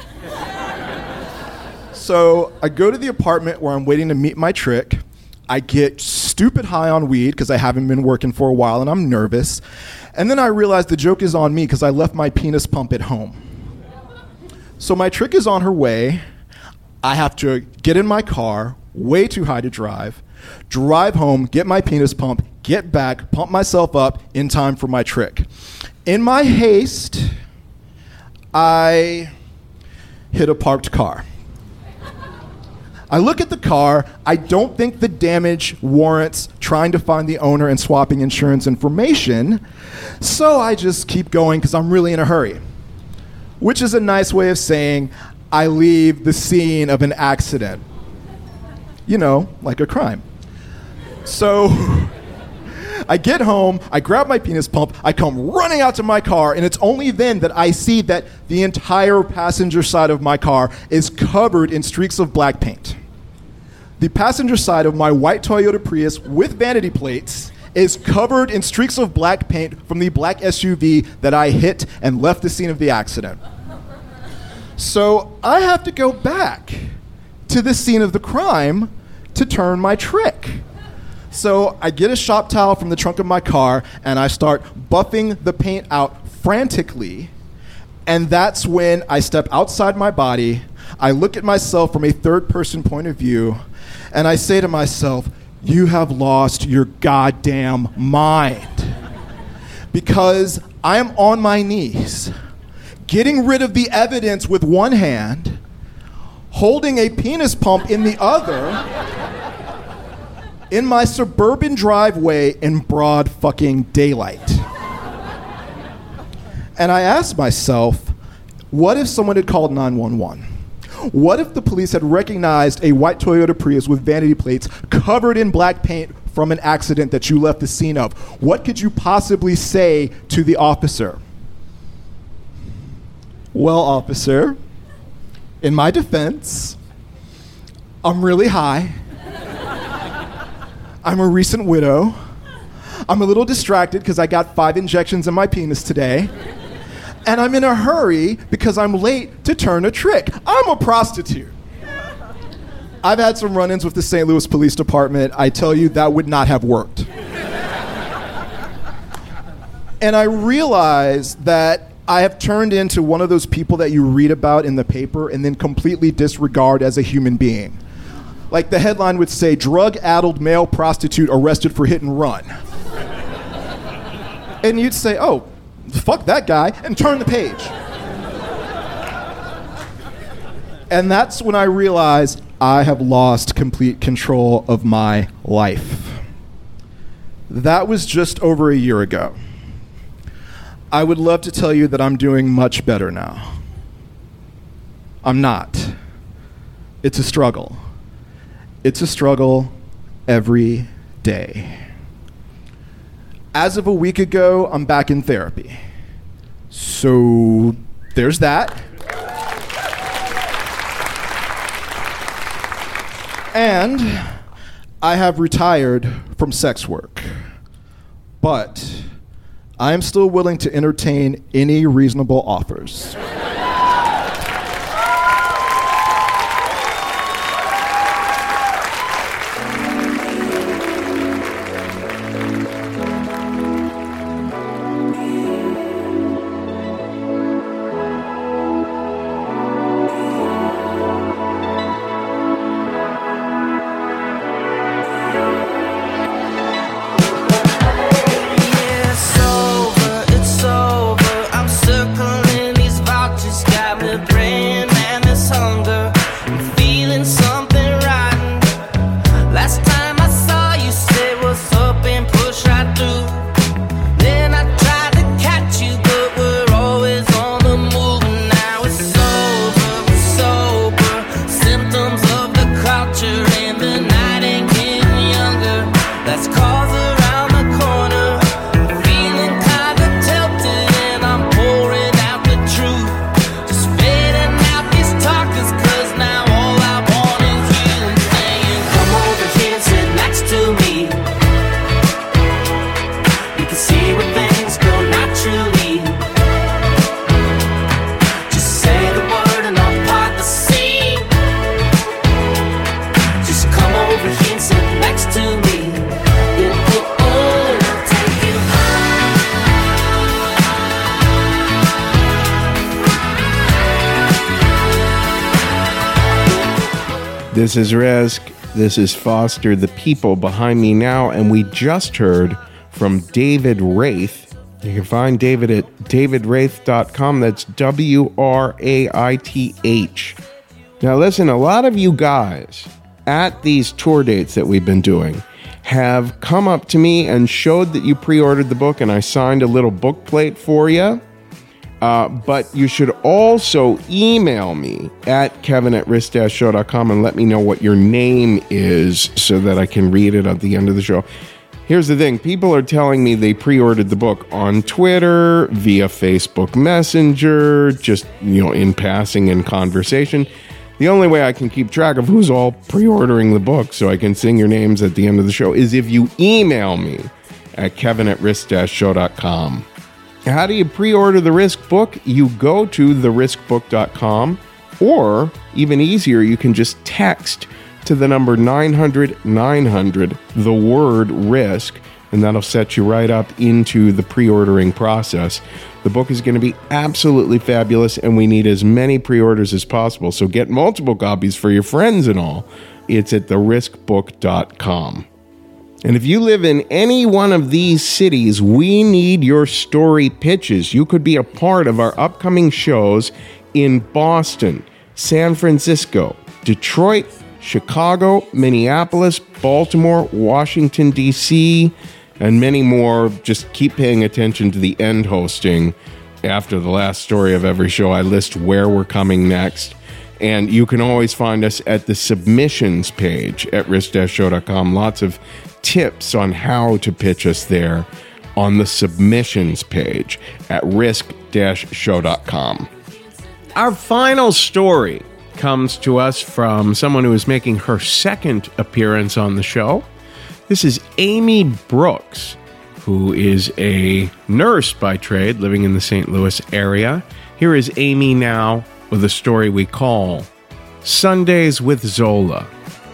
So I go to the apartment where I'm waiting to meet my trick. I get stupid high on weed because I haven't been working for a while and I'm nervous. And then I realize the joke is on me because I left my penis pump at home. So my trick is on her way. I have to get in my car, way too high to drive home, get my penis pump, get back, pump myself up in time for my trick. In my haste, I hit a parked car. I look at the car. I don't think the damage warrants trying to find the owner and swapping insurance information, so I just keep going because I'm really in a hurry, which is a nice way of saying I leave the scene of an accident. You know, like a crime. So I get home, I grab my penis pump, I come running out to my car, and it's only then that I see that the entire passenger side of my car is covered in streaks of black paint. The passenger side of my white Toyota Prius with vanity plates is covered in streaks of black paint from the black SUV that I hit and left the scene of the accident. So I have to go back to the scene of the crime to turn my trick. So I get a shop towel from the trunk of my car and I start buffing the paint out frantically. And that's when I step outside my body, I look at myself from a third-person point of view, and I say to myself, you have lost your goddamn mind. Because I am on my knees, getting rid of the evidence with one hand, holding a penis pump in the other, in my suburban driveway in broad fucking daylight. And I asked myself, what if someone had called 911? What if the police had recognized a white Toyota Prius with vanity plates covered in black paint from an accident that you left the scene of? What could you possibly say to the officer? Well, officer, in my defense, I'm really high. I'm a recent widow. I'm a little distracted because I got 5 injections in my penis today. And I'm in a hurry because I'm late to turn a trick. I'm a prostitute. I've had some run-ins with the St. Louis Police Department. I tell you, that would not have worked. And I realized that I have turned into one of those people that you read about in the paper and then completely disregard as a human being. Like the headline would say, drug-addled male prostitute arrested for hit and run. And you'd say, oh, fuck that guy, and turn the page. And that's when I realized I have lost complete control of my life. That was just over a year ago. I would love to tell you that I'm doing much better now. I'm not. It's a struggle. It's a struggle every day. As of a week ago, I'm back in therapy. So there's that. And I have retired from sex work. But I am still willing to entertain any reasonable offers. This is Resk. This is Foster, the people behind me now, and we just heard from David Wraith. You can find David at davidwraith.com. That's WRAITH. Now listen, a lot of you guys at these tour dates that we've been doing have come up to me and showed that you pre-ordered the book, and I signed a little book plate for you. But you should also email me at kevin@risk-show.com and let me know what your name is so that I can read it at the end of the show. Here's the thing. People are telling me they pre-ordered the book on Twitter, via Facebook Messenger, just, in passing in conversation. The only way I can keep track of who's all pre-ordering the book so I can sing your names at the end of the show is if you email me at kevin@risk-show.com. How do you pre-order the Risk book? You go to theriskbook.com, or even easier, you can just text to the number 900-900, the word RISK, and that'll set you right up into the pre-ordering process. The book is going to be absolutely fabulous, and we need as many pre-orders as possible, so get multiple copies for your friends and all. It's at theriskbook.com. And if you live in any one of these cities, we need your story pitches. You could be a part of our upcoming shows in Boston, San Francisco, Detroit, Chicago, Minneapolis, Baltimore, Washington, D.C., and many more. Just keep paying attention to the end hosting. After the last story of every show, I list where we're coming next. And you can always find us at the submissions page at risk-show.com. Lots of tips on how to pitch us there on the submissions page at risk-show.com. Our final story comes to us from someone who is making her second appearance on the show. This is Amy Brooks, who is a nurse by trade living in the St. Louis area. Here is Amy now with a story we call Sundays with Zola.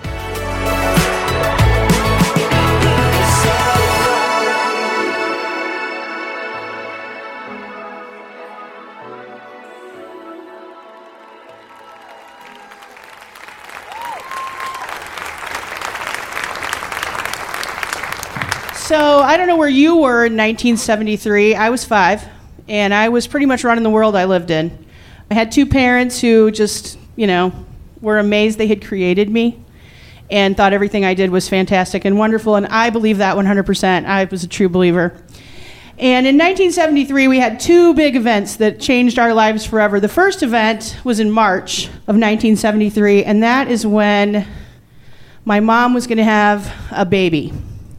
So I don't know where you were in 1973. I was 5, and I was pretty much running the world I lived in. I had 2 parents who just, were amazed they had created me and thought everything I did was fantastic and wonderful, and I believe that 100%. I was a true believer. And in 1973, we had 2 big events that changed our lives forever. The first event was in March of 1973, and that is when my mom was going to have a baby.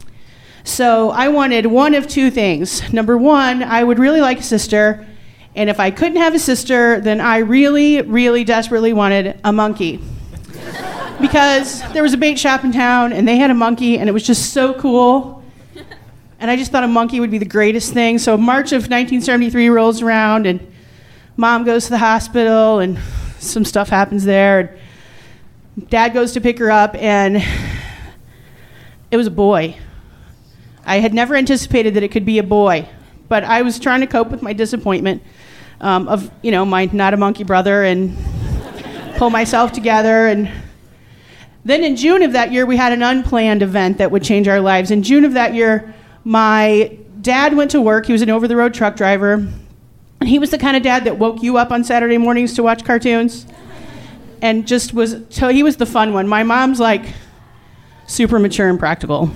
So I wanted one of 2 things. Number 1, I would really like a sister, and if I couldn't have a sister, then I really, really desperately wanted a monkey. Because there was a bait shop in town, and they had a monkey, and it was just so cool. And I just thought a monkey would be the greatest thing. So March of 1973 rolls around, and Mom goes to the hospital, and some stuff happens there. And Dad goes to pick her up, and it was a boy. I had never anticipated that it could be a boy, but I was trying to cope with my disappointment of, my not a monkey brother and pull myself together. And then in June of that year, we had an unplanned event that would change our lives. In June of that year, my dad went to work. He was an over-the-road truck driver. And he was the kind of dad that woke you up on Saturday mornings to watch cartoons. And so he was the fun one. My mom's like super mature and practical.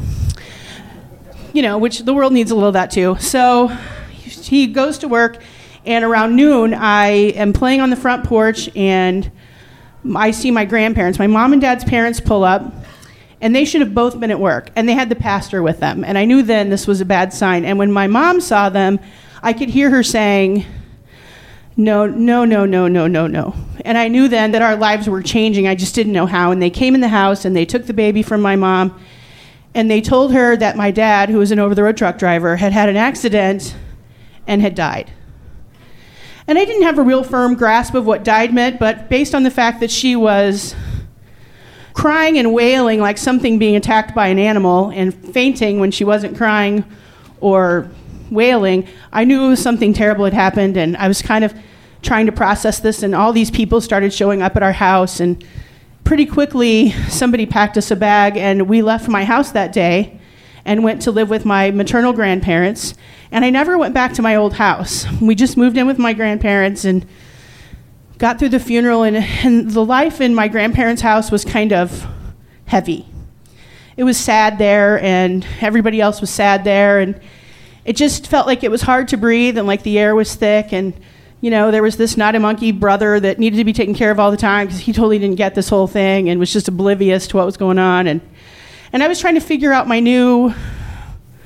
Which the world needs a little of that too. So he goes to work, and around noon, I am playing on the front porch, and I see my grandparents. My mom and dad's parents pull up, and they should have both been at work, and they had the pastor with them. And I knew then this was a bad sign. And when my mom saw them, I could hear her saying, no, no, no, no, no, no, no. And I knew then that our lives were changing. I just didn't know how. And they came in the house, and they took the baby from my mom, and they told her that my dad, who was an over-the-road truck driver, had had an accident and had died. And I didn't have a real firm grasp of what died meant, but based on the fact that she was crying and wailing like something being attacked by an animal and fainting when she wasn't crying or wailing, I knew it was something terrible had happened, and I was kind of trying to process this, and all these people started showing up at our house, and pretty quickly, somebody packed us a bag, and we left my house that day and went to live with my maternal grandparents. And I never went back to my old house. We just moved in with my grandparents and got through the funeral, and the life in my grandparents' house was kind of heavy. It was sad there, and everybody else was sad there, and it just felt like it was hard to breathe, and like the air was thick, and there was this not a monkey brother that needed to be taken care of all the time because he totally didn't get this whole thing and was just oblivious to what was going on. And I was trying to figure out my new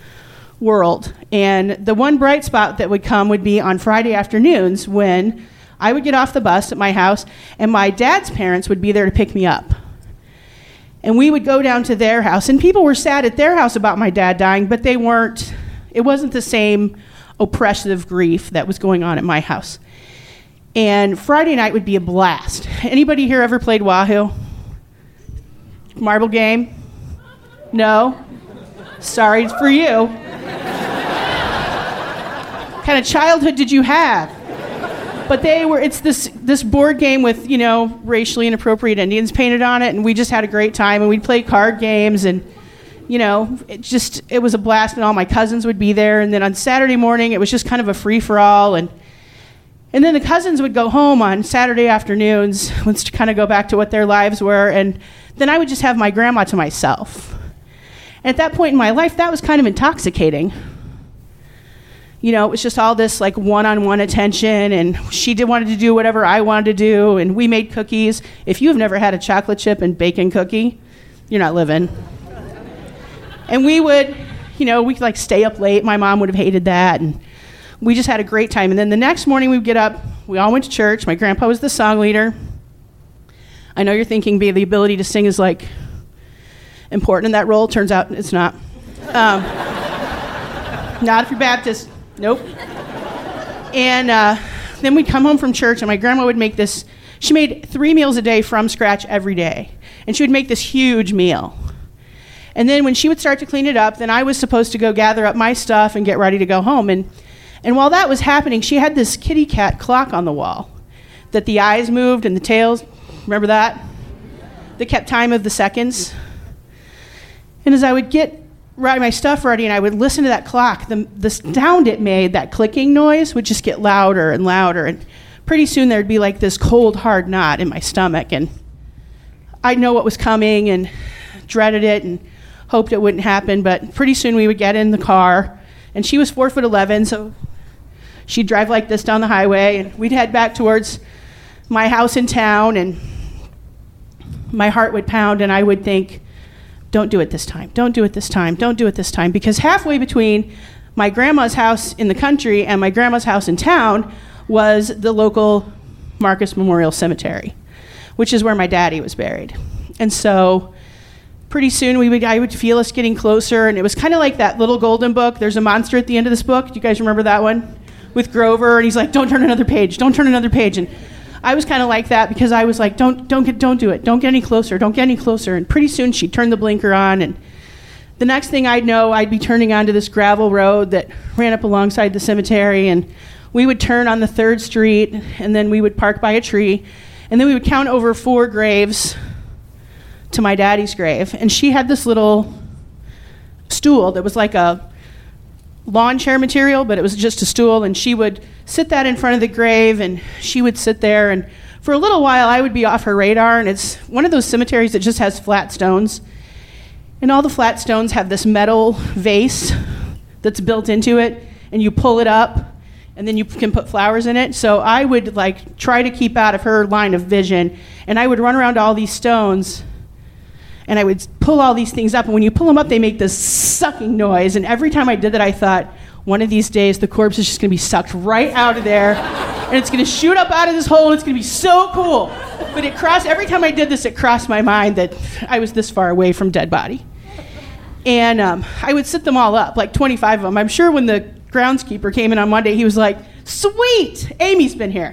world. And the one bright spot that would come would be on Friday afternoons when I would get off the bus at my house and my dad's parents would be there to pick me up. And we would go down to their house, and people were sad at their house about my dad dying, but it wasn't the same oppressive grief that was going on at my house. And Friday night would be a blast. Anybody here ever played Wahoo? Marble game? No? Sorry for you. What kind of childhood did you have? But it's this board game with, racially inappropriate Indians painted on it, and we just had a great time, and we'd play card games, and, it was a blast, and all my cousins would be there, and then on Saturday morning, it was just kind of a free-for-all, and then the cousins would go home on Saturday afternoons, to kind of go back to what their lives were, and then I would just have my grandma to myself. And at that point in my life, that was kind of intoxicating. It was just all this like one-on-one attention, and she wanted to do whatever I wanted to do, and we made cookies. If you've never had a chocolate chip and bacon cookie, you're not living. And we would, we'd like stay up late. My mom would have hated that, and we just had a great time. And then the next morning we would get up, we all went to church. My grandpa was the song leader. I know you're thinking the ability to sing is like important in that role. Turns out it's not. Not if you're Baptist. Nope. And then we'd come home from church, and my grandma would make this. She made 3 meals a day from scratch every day. And she would make this huge meal. And then when she would start to clean it up, then I was supposed to go gather up my stuff and get ready to go home. And while that was happening, she had this kitty cat clock on the wall that the eyes moved and the tails. Remember that? That kept time of the seconds. And as I would get my stuff ready and I would listen to that clock, the sound it made, that clicking noise, would just get louder and louder. And pretty soon there'd be like this cold, hard knot in my stomach. And I'd know what was coming and dreaded it and hoped it wouldn't happen. But pretty soon we would get in the car. And she was 4'11", so she'd drive like this down the highway. And we'd head back towards my house in town. And my heart would pound and I would think, don't do it this time. Don't do it this time. Don't do it this time. Because halfway between my grandma's house in the country and my grandma's house in town was the local Marcus Memorial Cemetery, which is where my daddy was buried. And so pretty soon I would feel us getting closer, and it was kind of like that little golden book. There's a monster at the end of this book. Do you guys remember that one? With Grover, and he's like, don't turn another page. Don't turn another page. And I was kind of like that because I was like, don't do it. Don't get any closer. Don't get any closer. And pretty soon she'd turn the blinker on, and the next thing I'd know, I'd be turning onto this gravel road that ran up alongside the cemetery, and we would turn on the 3rd Street, and then we would park by a tree, and then we would count over 4 graves to my daddy's grave. And she had this little stool that was like a lawn chair material, but it was just a stool, and she would sit that in front of the grave, and she would sit there, and for a little while I would be off her radar. And it's one of those cemeteries that just has flat stones, and all the flat stones have this metal vase that's built into it, and you pull it up and then you can put flowers in it. So I would like try to keep out of her line of vision, and I would run around to all these stones and I would pull all these things up, and when you pull them up, they make this sucking noise. And every time I did that, I thought, one of these days, the corpse is just going to be sucked right out of there, and it's going to shoot up out of this hole, and it's going to be so cool. But every time I did this, it crossed my mind that I was this far away from dead body. And I would sit them all up, like 25 of them. I'm sure when the groundskeeper came in on Monday, he was like, sweet, Amy's been here.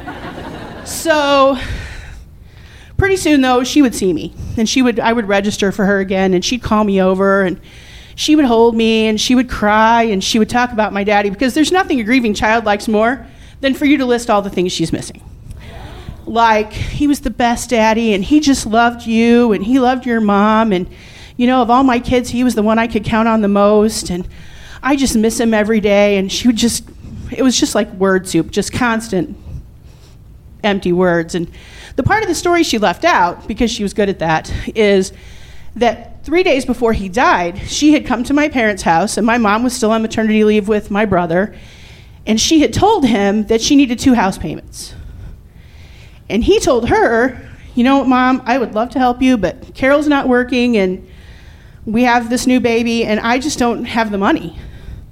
So pretty soon, though, she would see me, and I would register for her again, and she'd call me over, and she would hold me, and she would cry, and she would talk about my daddy, because there's nothing a grieving child likes more than for you to list all the things she's missing. Like, he was the best daddy, and he just loved you, and he loved your mom, and, of all my kids, he was the one I could count on the most, and I just miss him every day. And it was just like word soup, just constant empty words. And the part of the story she left out, because she was good at that, is that 3 days before he died, she had come to my parents' house, and my mom was still on maternity leave with my brother, and she had told him that she needed 2 house payments. And he told her, Mom, I would love to help you, but Carol's not working, and we have this new baby, and I just don't have the money.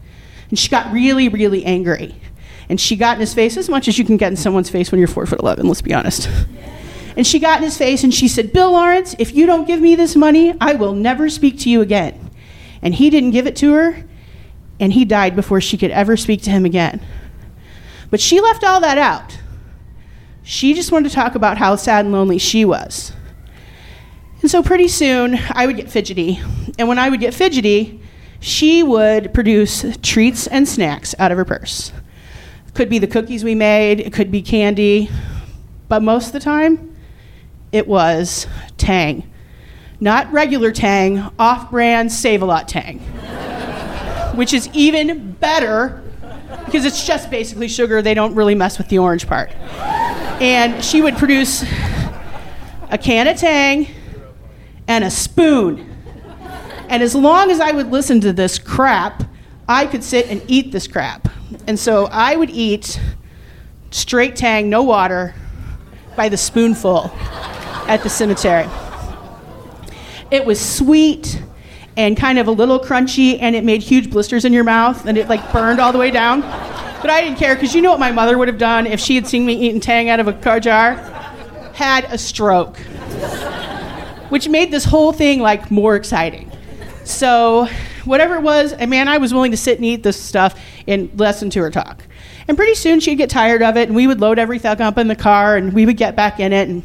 And she got really, really angry. And she got in his face as much as you can get in someone's face when you're 4'11", let's be honest. And she got in his face and she said, Bill Lawrence, if you don't give me this money, I will never speak to you again. And he didn't give it to her, and he died before she could ever speak to him again. But she left all that out. She just wanted to talk about how sad and lonely she was. And so pretty soon, I would get fidgety. And when I would get fidgety, she would produce treats and snacks out of her purse. It could be the cookies we made, it could be candy, but most of the time, it was Tang. Not regular Tang, off-brand Save-A-Lot Tang, which is even better because it's just basically sugar. They don't really mess with the orange part. And she would produce a can of Tang and a spoon. And as long as I would listen to this crap, I could sit and eat this crap. And so I would eat straight Tang, no water, by the spoonful at the cemetery. It was sweet and kind of a little crunchy, and it made huge blisters in your mouth, and it like burned all the way down. But I didn't care, because you know what my mother would have done if she had seen me eating Tang out of a car jar? Had a stroke. Which made this whole thing like more exciting. So whatever it was, man, I was willing to sit and eat this stuff and listen to her talk. And pretty soon she'd get tired of it, and we would load everything up in the car, and we would get back in it, and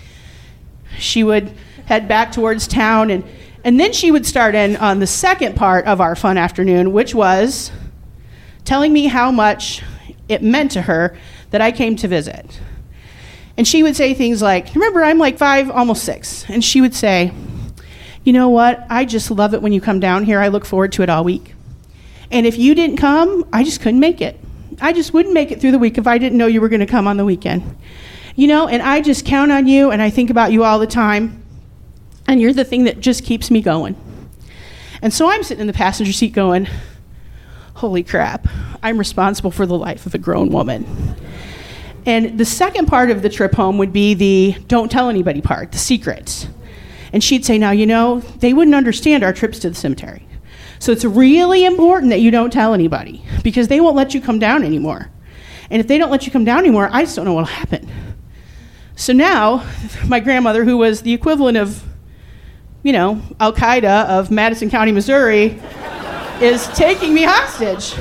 she would head back towards town, and then she would start in on the second part of our fun afternoon, which was telling me how much it meant to her that I came to visit. And she would say things like, remember, I'm like 5, almost 6, and she would say, you know what, I just love it when you come down here. I look forward to it all week. And if you didn't come, I just couldn't make it. I just wouldn't make it through the week if I didn't know you were going to come on the weekend. You know, and I just count on you, and I think about you all the time, and you're the thing that just keeps me going. And so I'm sitting in the passenger seat going, holy crap, I'm responsible for the life of a grown woman. And the second part of the trip home would be the don't tell anybody part, the secrets. And she'd say, now, you know, they wouldn't understand our trips to the cemetery. So it's really important that you don't tell anybody, because they won't let you come down anymore. And if they don't let you come down anymore, I just don't know what'll happen. So now, my grandmother, who was the equivalent of, you know, Al-Qaeda of Madison County, Missouri, is taking me hostage.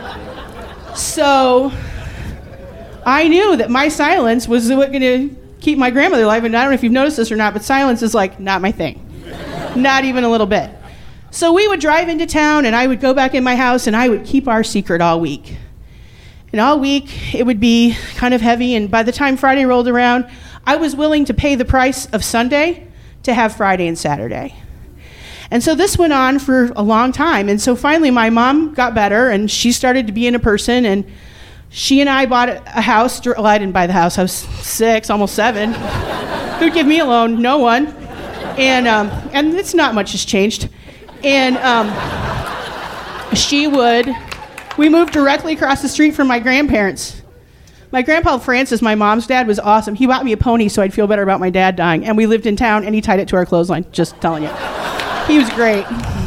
So I knew that my silence was going to keep my grandmother alive. And I don't know if you've noticed this or not, but silence is like not my thing. Not even a little bit. So we would drive into town, and I would go back in my house, and I would keep our secret all week. And all week, it would be kind of heavy, and by the time Friday rolled around, I was willing to pay the price of Sunday to have Friday and Saturday. And so this went on for a long time, and so finally my mom got better, and she started to be in a person, and she and I bought a house. Well, I didn't buy the house. I was 6, almost 7. Who'd give me a loan? No one. And it's not much has changed. And we moved directly across the street from my grandparents. My grandpa Francis, my mom's dad, was awesome. He bought me a pony so I'd feel better about my dad dying. And we lived in town, and he tied it to our clothesline. Just telling you. He was great.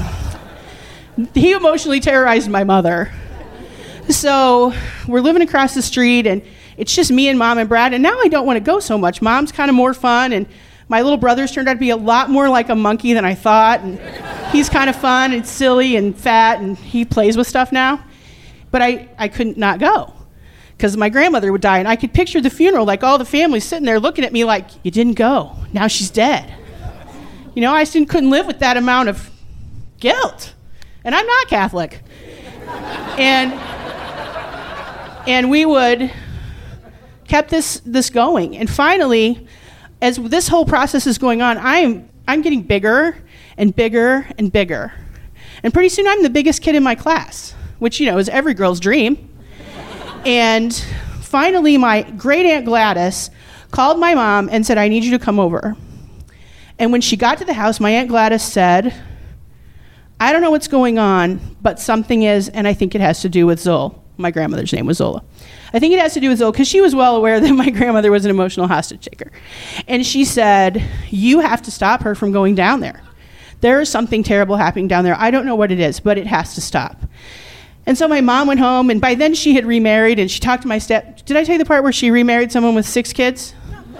He emotionally terrorized my mother. So we're living across the street, and it's just me and Mom and Brad. And now I don't want to go so much. Mom's kind of more fun, and my little brother's turned out to be a lot more like a monkey than I thought. And he's kind of fun and silly and fat, and he plays with stuff now. But I couldn't not go, because my grandmother would die, and I could picture the funeral, like all the family sitting there looking at me like, you didn't go. Now she's dead. You know, I just couldn't live with that amount of guilt. And I'm not Catholic. And we would kept this going. And finally, as this whole process is going on, I'm getting bigger and bigger and bigger. And pretty soon I'm the biggest kid in my class, which, you know, is every girl's dream. And finally, my great Aunt Gladys called my mom and said, I need you to come over. And when she got to the house, my Aunt Gladys said, I don't know what's going on, but something is, and I think it has to do with Zol. My grandmother's name was Zola. I think it has to do with Zol, because she was well aware that my grandmother was an emotional hostage taker. And she said, you have to stop her from going down there. There is something terrible happening down there. I don't know what it is, but it has to stop. And so my mom went home, and by then she had remarried, and she talked to my Did I tell you the part where she remarried someone with 6 kids?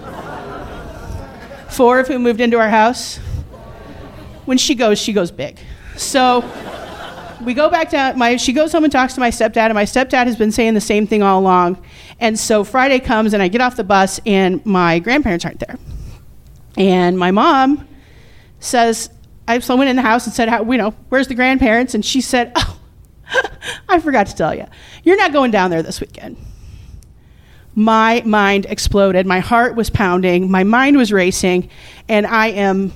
4 of whom moved into our house. When she goes big. So we go back down, she goes home and talks to my stepdad, and my stepdad has been saying the same thing all along. And so Friday comes, and I get off the bus, and my grandparents aren't there. And my mom says, I went in the house and said, where's the grandparents? And she said, oh, I forgot to tell you, you're not going down there this weekend. My mind exploded. My heart was pounding. My mind was racing, and I am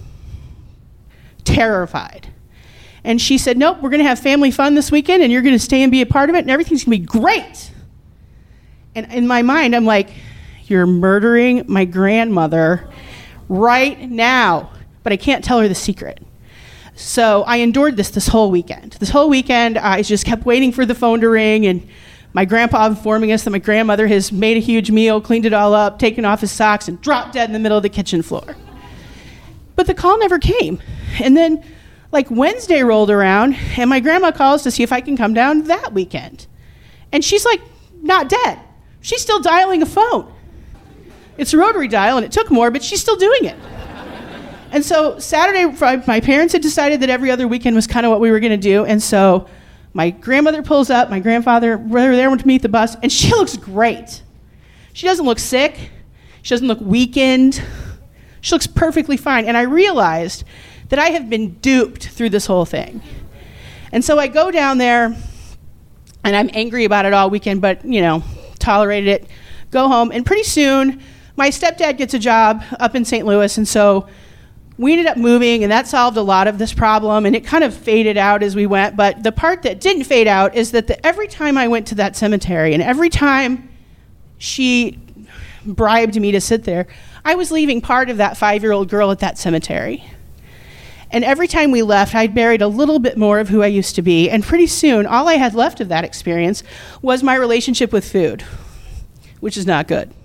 terrified. And she said, nope, we're going to have family fun this weekend, and you're going to stay and be a part of it, and everything's going to be great. And in my mind, I'm like, you're murdering my grandmother right now. But I can't tell her the secret. So I endured this whole weekend. This whole weekend, I just kept waiting for the phone to ring, and my grandpa informing us that my grandmother has made a huge meal, cleaned it all up, taken off his socks, and dropped dead in the middle of the kitchen floor. But the call never came. And then, Wednesday rolled around, and my grandma calls to see if I can come down that weekend. And she's not dead. She's still dialing a phone. It's a rotary dial, and it took more, but she's still doing it. And so Saturday, my parents had decided that every other weekend was kind of what we were going to do. And so my grandmother pulls up, my grandfather, were there to meet the bus, and she looks great. She doesn't look sick. She doesn't look weakened. She looks perfectly fine. And I realized that I have been duped through this whole thing. And so I go down there, and I'm angry about it all weekend, but, tolerated it, go home. And pretty soon, my stepdad gets a job up in St. Louis, and so we ended up moving, and that solved a lot of this problem, and it kind of faded out as we went. But the part that didn't fade out is that every time I went to that cemetery, and every time she bribed me to sit there, I was leaving part of that 5-year-old girl at that cemetery. And every time we left, I'd buried a little bit more of who I used to be. And pretty soon, all I had left of that experience was my relationship with food, which is not good.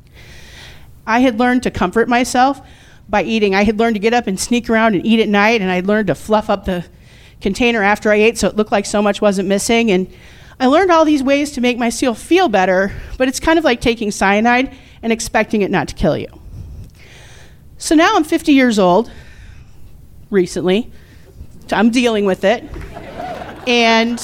I had learned to comfort myself by eating. I had learned to get up and sneak around and eat at night, and I'd learned to fluff up the container after I ate so it looked like so much wasn't missing. And I learned all these ways to make myself feel better, but it's kind of like taking cyanide and expecting it not to kill you. So now I'm 50 years old, recently. I'm dealing with it. And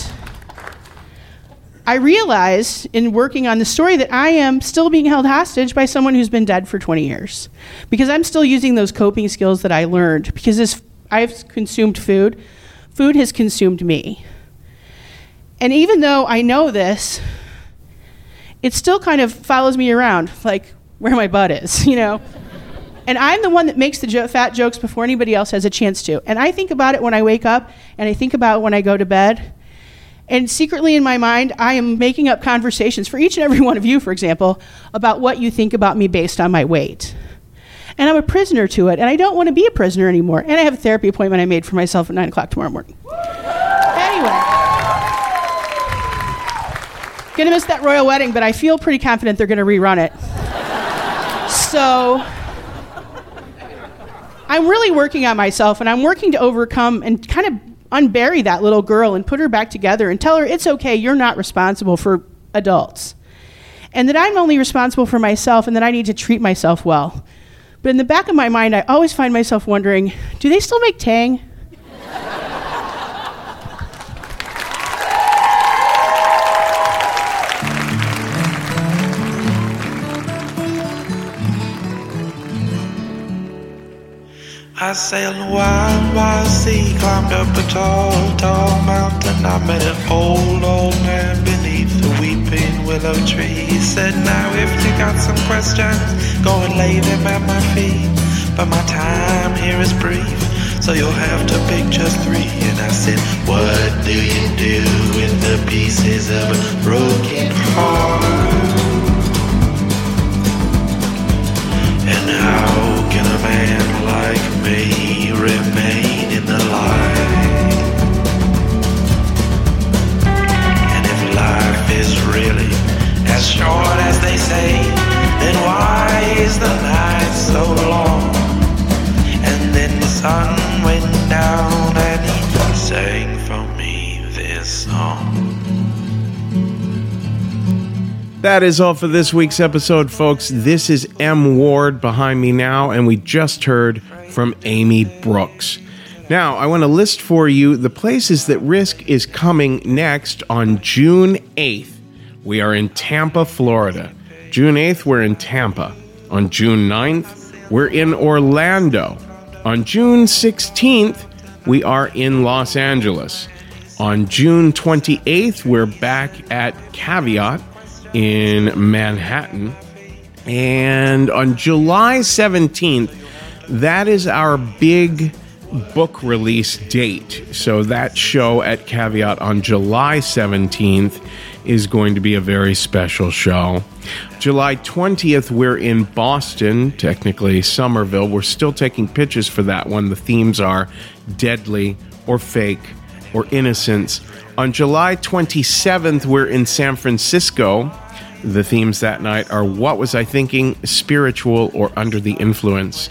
I realized in working on the story that I am still being held hostage by someone who's been dead for 20 years. Because I'm still using those coping skills that I learned. Because as I've consumed food, food has consumed me. And even though I know this, it still kind of follows me around, like where my butt is, And I'm the one that makes the fat jokes before anybody else has a chance to. And I think about it when I wake up, and I think about it when I go to bed. And secretly in my mind, I am making up conversations for each and every one of you, for example, about what you think about me based on my weight. And I'm a prisoner to it, and I don't want to be a prisoner anymore. And I have a therapy appointment I made for myself at 9 o'clock tomorrow morning. Anyway. Gonna miss that royal wedding, but I feel pretty confident they're gonna rerun it. So I'm really working on myself, and I'm working to overcome and kind of unbury that little girl and put her back together and tell her it's okay, you're not responsible for adults. And that I'm only responsible for myself, and that I need to treat myself well. But in the back of my mind, I always find myself wondering, do they still make Tang? I sailed a wild, wild sea, climbed up a tall, tall mountain. I met an old man beneath the weeping willow tree. He said, now if you got some questions, go and lay them at my feet. But my time here is brief, so you'll have to pick just 3. And I said, what do you do with the pieces of a broken heart? And how can a man like me remain in the light? And if life is really as short as they say, then why is the night so long? And then the sun went down and he sang for me this song. That is all for this week's episode, folks. This is M. Ward behind me now, and we just heard from Amy Brooks. Now, I want to list for you the places that Risk is coming next on June 8th. We are in Tampa, Florida. June 8th, we're in Tampa. On June 9th, we're in Orlando. On June 16th, we are in Los Angeles. On June 28th, we're back at Caveat in Manhattan. And on July 17th, that is our big book release date. So that show at Caveat on July 17th is going to be a very special show. July 20th, we're in Boston, technically Somerville. We're still taking pitches for that one. The themes are deadly or fake or innocence. On July 27th, we're in San Francisco. The themes that night are What Was I Thinking, Spiritual, or Under the Influence.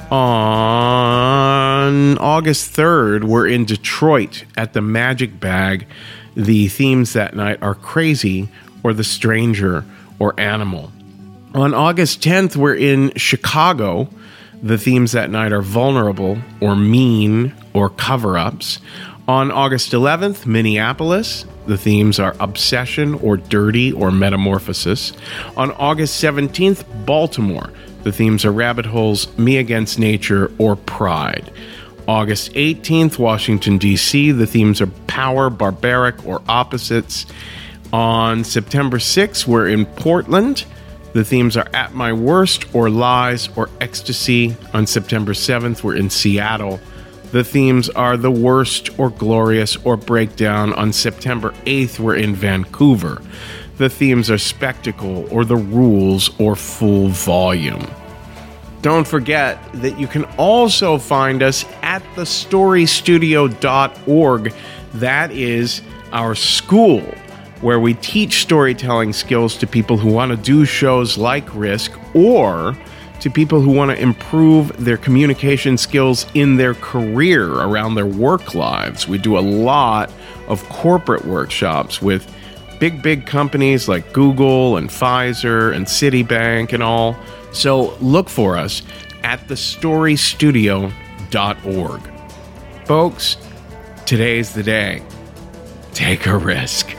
On August 3rd, we're in Detroit at the Magic Bag. The themes that night are Crazy, or The Stranger, or Animal. On August 10th, we're in Chicago. The themes that night are Vulnerable, or Mean, or Cover-Ups. On August 11th, Minneapolis. The themes are Obsession, or Dirty, or Metamorphosis. On August 17th, Baltimore. The themes are Rabbit Holes, Me Against Nature, or Pride. August 18th, Washington, D.C. The themes are Power, Barbaric, or Opposites. On September 6th, we're in Portland. The themes are At My Worst, or Lies, or Ecstasy. On September 7th, we're in Seattle. The themes are The Worst, or Glorious, or Breakdown. On September 8th, we're in Vancouver. The themes are Spectacle, or The Rules, or Full Volume. Don't forget that you can also find us at thestorystudio.org. That is our school where we teach storytelling skills to people who want to do shows like Risk, or to people who want to improve their communication skills in their career around their work lives. We do a lot of corporate workshops with big companies like Google and Pfizer and Citibank and all. So look for us at thestorystudio.org. Folks, today's the day. Take a risk.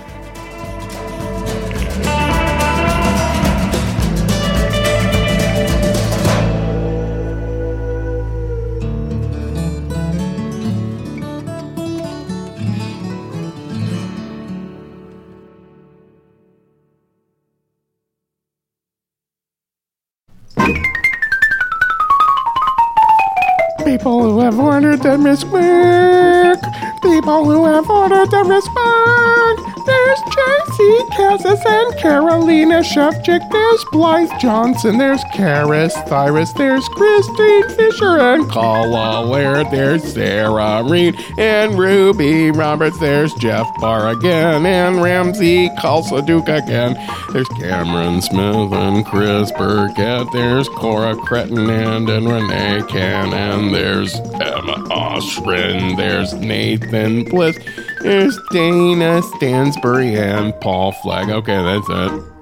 People who have ordered the Risk work. People who have ordered the Risk work. There's JC Cassis and Carolina Shevchik. There's Blythe Johnson. There's Karis Thyris. There's Christine Fisher and Kala Laird. There's Sarah Reed and Ruby Roberts. There's Jeff Barr again and Ramsey Kalsaduk again. There's Cameron Smith and Chris Burkett. There's Cora Crettenand and Renee Cannon. There's Emma Oshrin. There's Nathan Bliss. There's Dana Stansbury and Paul Flagg. Okay, that's it.